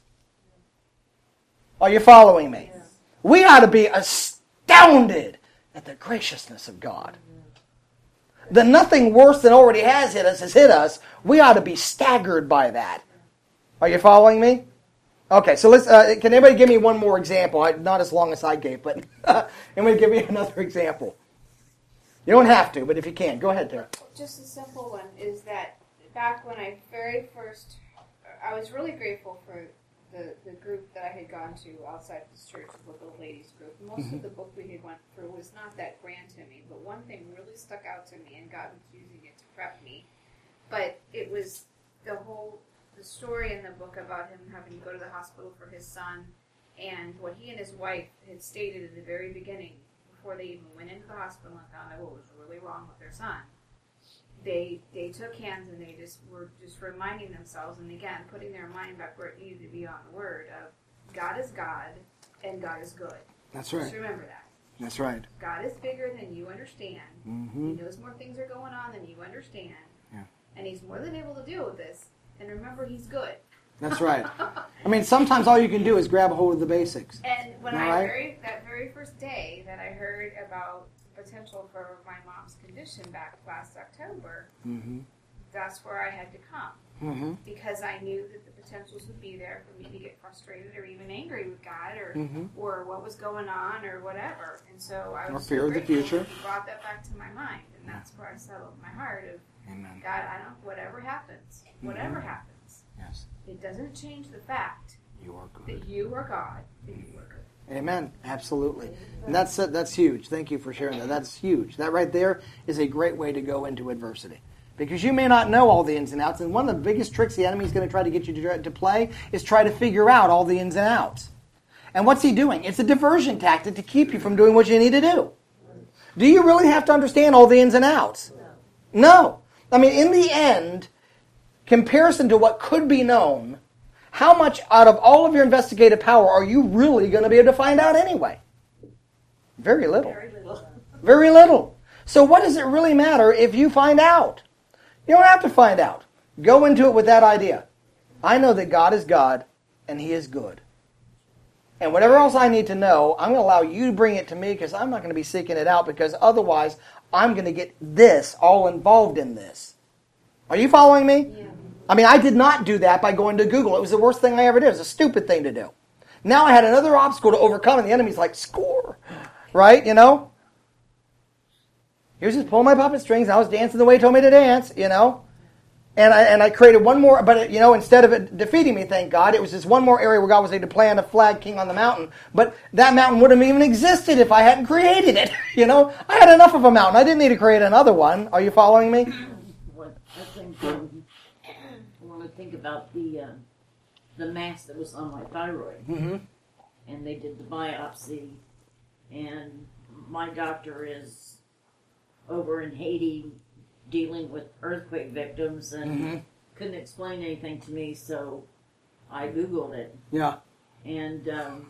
Are you following me? We ought to be astounded at the graciousness of God. That nothing worse than already has hit us has hit us. We ought to be staggered by that. Are you following me? Okay, so let's. Uh, can anybody give me one more example? I, not as long as I gave, but anybody give me another example? You don't have to, but if you can, go ahead, Tara. Just a simple one is that back when I very first, I was really grateful for the, the group that I had gone to outside this church, the little ladies group. Most mm-hmm. of the book we had went through was not that grand to me, but one thing really stuck out to me, and God was using it to prep me. But it was the whole the story in the book about him having to go to the hospital for his son, and what he and his wife had stated in the very beginning, before they even went into the hospital and found out what was really wrong with their son. They they took hands and they just were just reminding themselves, and again, putting their mind back where it needed to be on the word of God is God and God is good. That's right. Just remember that. That's right. God is bigger than you understand. Mm-hmm. He knows more things are going on than you understand. Yeah. And he's more than able to deal with this. And remember, he's good. That's right. I mean, sometimes all you can do is grab a hold of the basics. And when All I right. very that very first day that I heard about the potential for my mom's condition back last October, Mm-hmm. that's where I had to come. Mm-hmm. Because I knew that the potentials would be there for me to get frustrated or even angry with God or Mm-hmm. or what was going on or whatever. And so I Or was fear so of the grateful future. that He brought that back to my mind, and that's where I settled my heart of Amen. God. I don't. Whatever happens, whatever happens, Yes. it doesn't change the fact You are good. that you are God and you are good. Amen. Absolutely. And that's that's huge. Thank you for sharing that. That's huge. That right there is a great way to go into adversity. Because you may not know all the ins and outs, and one of the biggest tricks the enemy is going to try to get you to, to play is try to figure out all the ins and outs. And what's he doing? It's a diversion tactic to keep you from doing what you need to do. Do you really have to understand all the ins and outs? No. I mean, in the end, comparison to what could be known, how much out of all of your investigative power are you really going to be able to find out anyway? Very little. Very little. Very little. So what does it really matter if you find out? You don't have to find out. Go into it with that idea. I know that God is God and He is good. And whatever else I need to know, I'm going to allow you to bring it to me because I'm not going to be seeking it out because otherwise I'm going to get this all involved in this. Are you following me? Yeah. I mean, I did not do that by going to Google. It was the worst thing I ever did. It was a stupid thing to do. Now I had another obstacle to overcome and the enemy's like, score. Right? You know? He was just pulling my puppet strings. I was dancing the way he told me to dance, you know. And I and I created one more, but it, you know, instead of it defeating me, thank God, it was just one more area where God was able to plant a flag king on the mountain. But that mountain wouldn't have even existed if I hadn't created it. You know, I had enough of a mountain. I didn't need to create another one. Are you following me? What I think um, I want to think about the uh, the mass that was on my thyroid, Mm-hmm. and they did the biopsy, and my doctor is over in Haiti dealing with earthquake victims and Mm-hmm. couldn't explain anything to me, so I Googled it. Yeah. And um,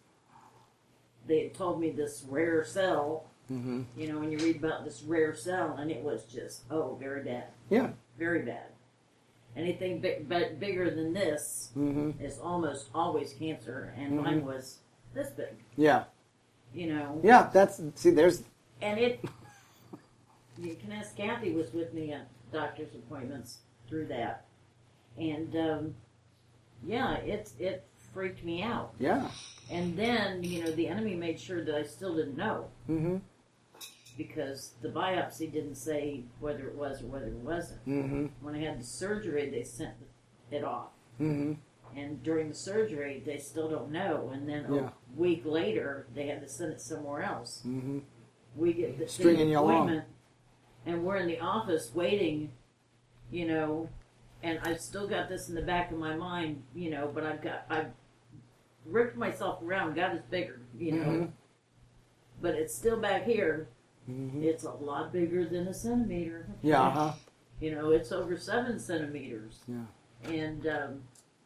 they had told me this rare cell, Mm-hmm. you know, when you read about this rare cell, and it was just, oh, very bad. Yeah. Very bad. Anything big, but bigger than this Mm-hmm. is almost always cancer, and Mhm. mine was this big, Yeah. you know. Yeah. That's see. There's. And it, you can ask Kathy was with me at doctor's appointments through that. And, um, yeah, it, it freaked me out. Yeah. And then, you know, the enemy made sure that I still didn't know. Mm-hmm. Because the biopsy didn't say whether it was or whether it wasn't. Mm-hmm. When I had the surgery, they sent it off. Mm-hmm. And during the surgery, they still don't know. And then Yeah. a week later, they had to send it somewhere else. Mm-hmm. We get the Stringing same you along. appointment, and we're in the office waiting, you know, and I've still got this in the back of my mind, you know, but I've got, I've ripped myself around. God is bigger, you know, Mhm. but it's still back here. Mm-hmm. It's a lot bigger than a centimeter. Yeah. Uh-huh. You know, it's over seven centimeters. Yeah. And um,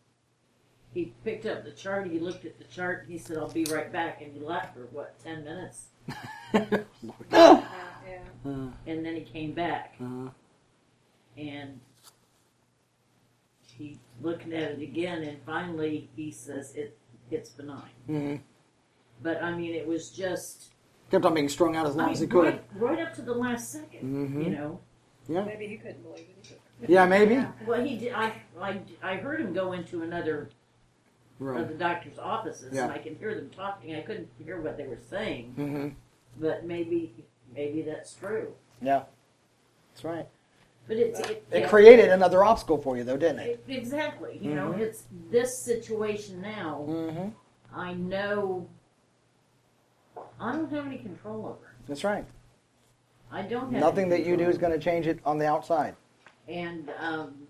he picked up the chart. He looked at the chart. And he said, "I'll be right back." And he left for what, ten minutes? Yeah. Uh, And then he came back. uh, And he looked at it again, and finally he says it it's benign. mm-hmm. But I mean, it was just Kept on being strung out as long I as mean, he could. right, right up to the last 2nd Mhm. You know. Yeah. Maybe he couldn't believe it. Yeah. Maybe. Yeah. Well, he did. I I, I heard him go into another of Right. the doctor's offices, Yeah. and I could hear them talking. I couldn't hear what they were saying, Mm-hmm. but maybe maybe that's true. Yeah. That's right. But it's it, It yeah, created another obstacle for you, though, didn't it? it- exactly. You know, Mhm. it's this situation now. Mm-hmm. I know I don't have any control over. That's right. I don't have Nothing any that you do control. is going to change it on the outside. And um,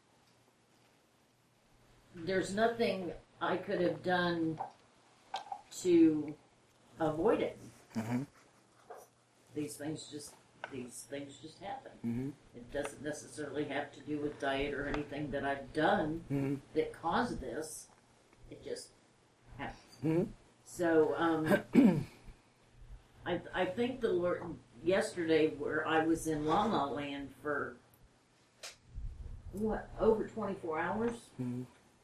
there's nothing I could have done to avoid it. Mm-hmm. These things just these things just happen. Mm-hmm. It doesn't necessarily have to do with diet or anything that I've done Mm-hmm. that caused this. It just happens. Mm-hmm. So um, I I think the Lord yesterday, where I was in La La Land for what over twenty-four hours, Mm-hmm.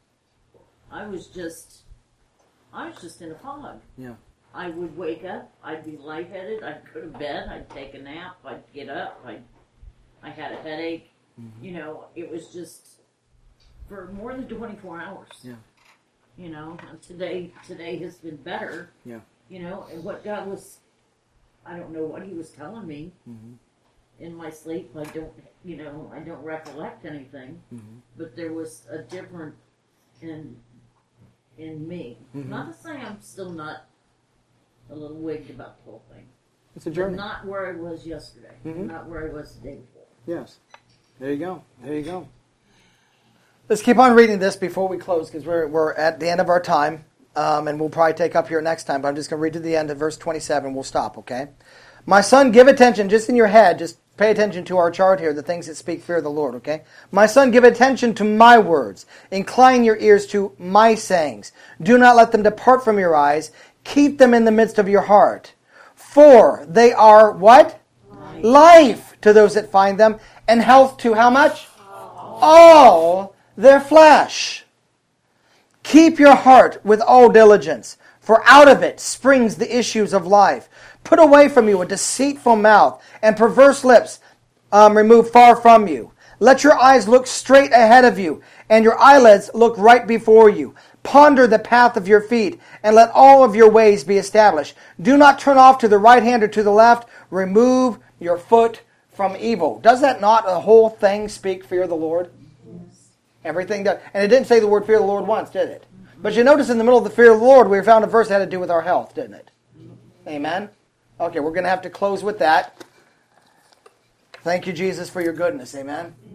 I was just I was just in a fog. Yeah. I would wake up, I'd be lightheaded, I'd go to bed, I'd take a nap, I'd get up, I I had a headache. Mm-hmm. You know, it was just for more than twenty-four hours. Yeah. You know, and today today has been better. Yeah. You know, and what God was, I don't know what He was telling me Mm-hmm. in my sleep. I don't, you know, I don't recollect anything, Mm-hmm. but there was a difference in in me. Mhm. Not to say I'm still not a little wigged about the whole thing. It's a But journey. not where I was yesterday. Mhm. Not where I was the day before. Yes. There you go. There you go. Let's keep on reading this before we close, because we're, we're at the end of our time, um, and we'll probably take up here next time, but I'm just going to read to the end of verse twenty-seven. We'll stop, okay? My son, give attention, just in your head, just pay attention to our chart here, the things that speak fear of the Lord, okay? My son, give attention to my words. Incline your ears to my sayings. Do not let them depart from your eyes. Keep them in the midst of your heart. For they are what? Life. Life to those that find them, and health to how much? All, All their flesh. Keep your heart with all diligence, for out of it springs the issues of life. Put away from you a deceitful mouth, and perverse lips um, remove far from you. Let your eyes look straight ahead of you, and your eyelids look right before you. Ponder the path of your feet, and let all of your ways be established. Do not turn off to the right hand or to the left. Remove your foot from evil. Does that not the whole thing speak fear of the Lord? Yes. Everything does. And it didn't say the word fear of the Lord once, did it? But you notice in the middle of the fear of the Lord, we found a verse that had to do with our health, didn't it? Amen? Okay, we're going to have to close with that. Thank you, Jesus, for your goodness. Amen?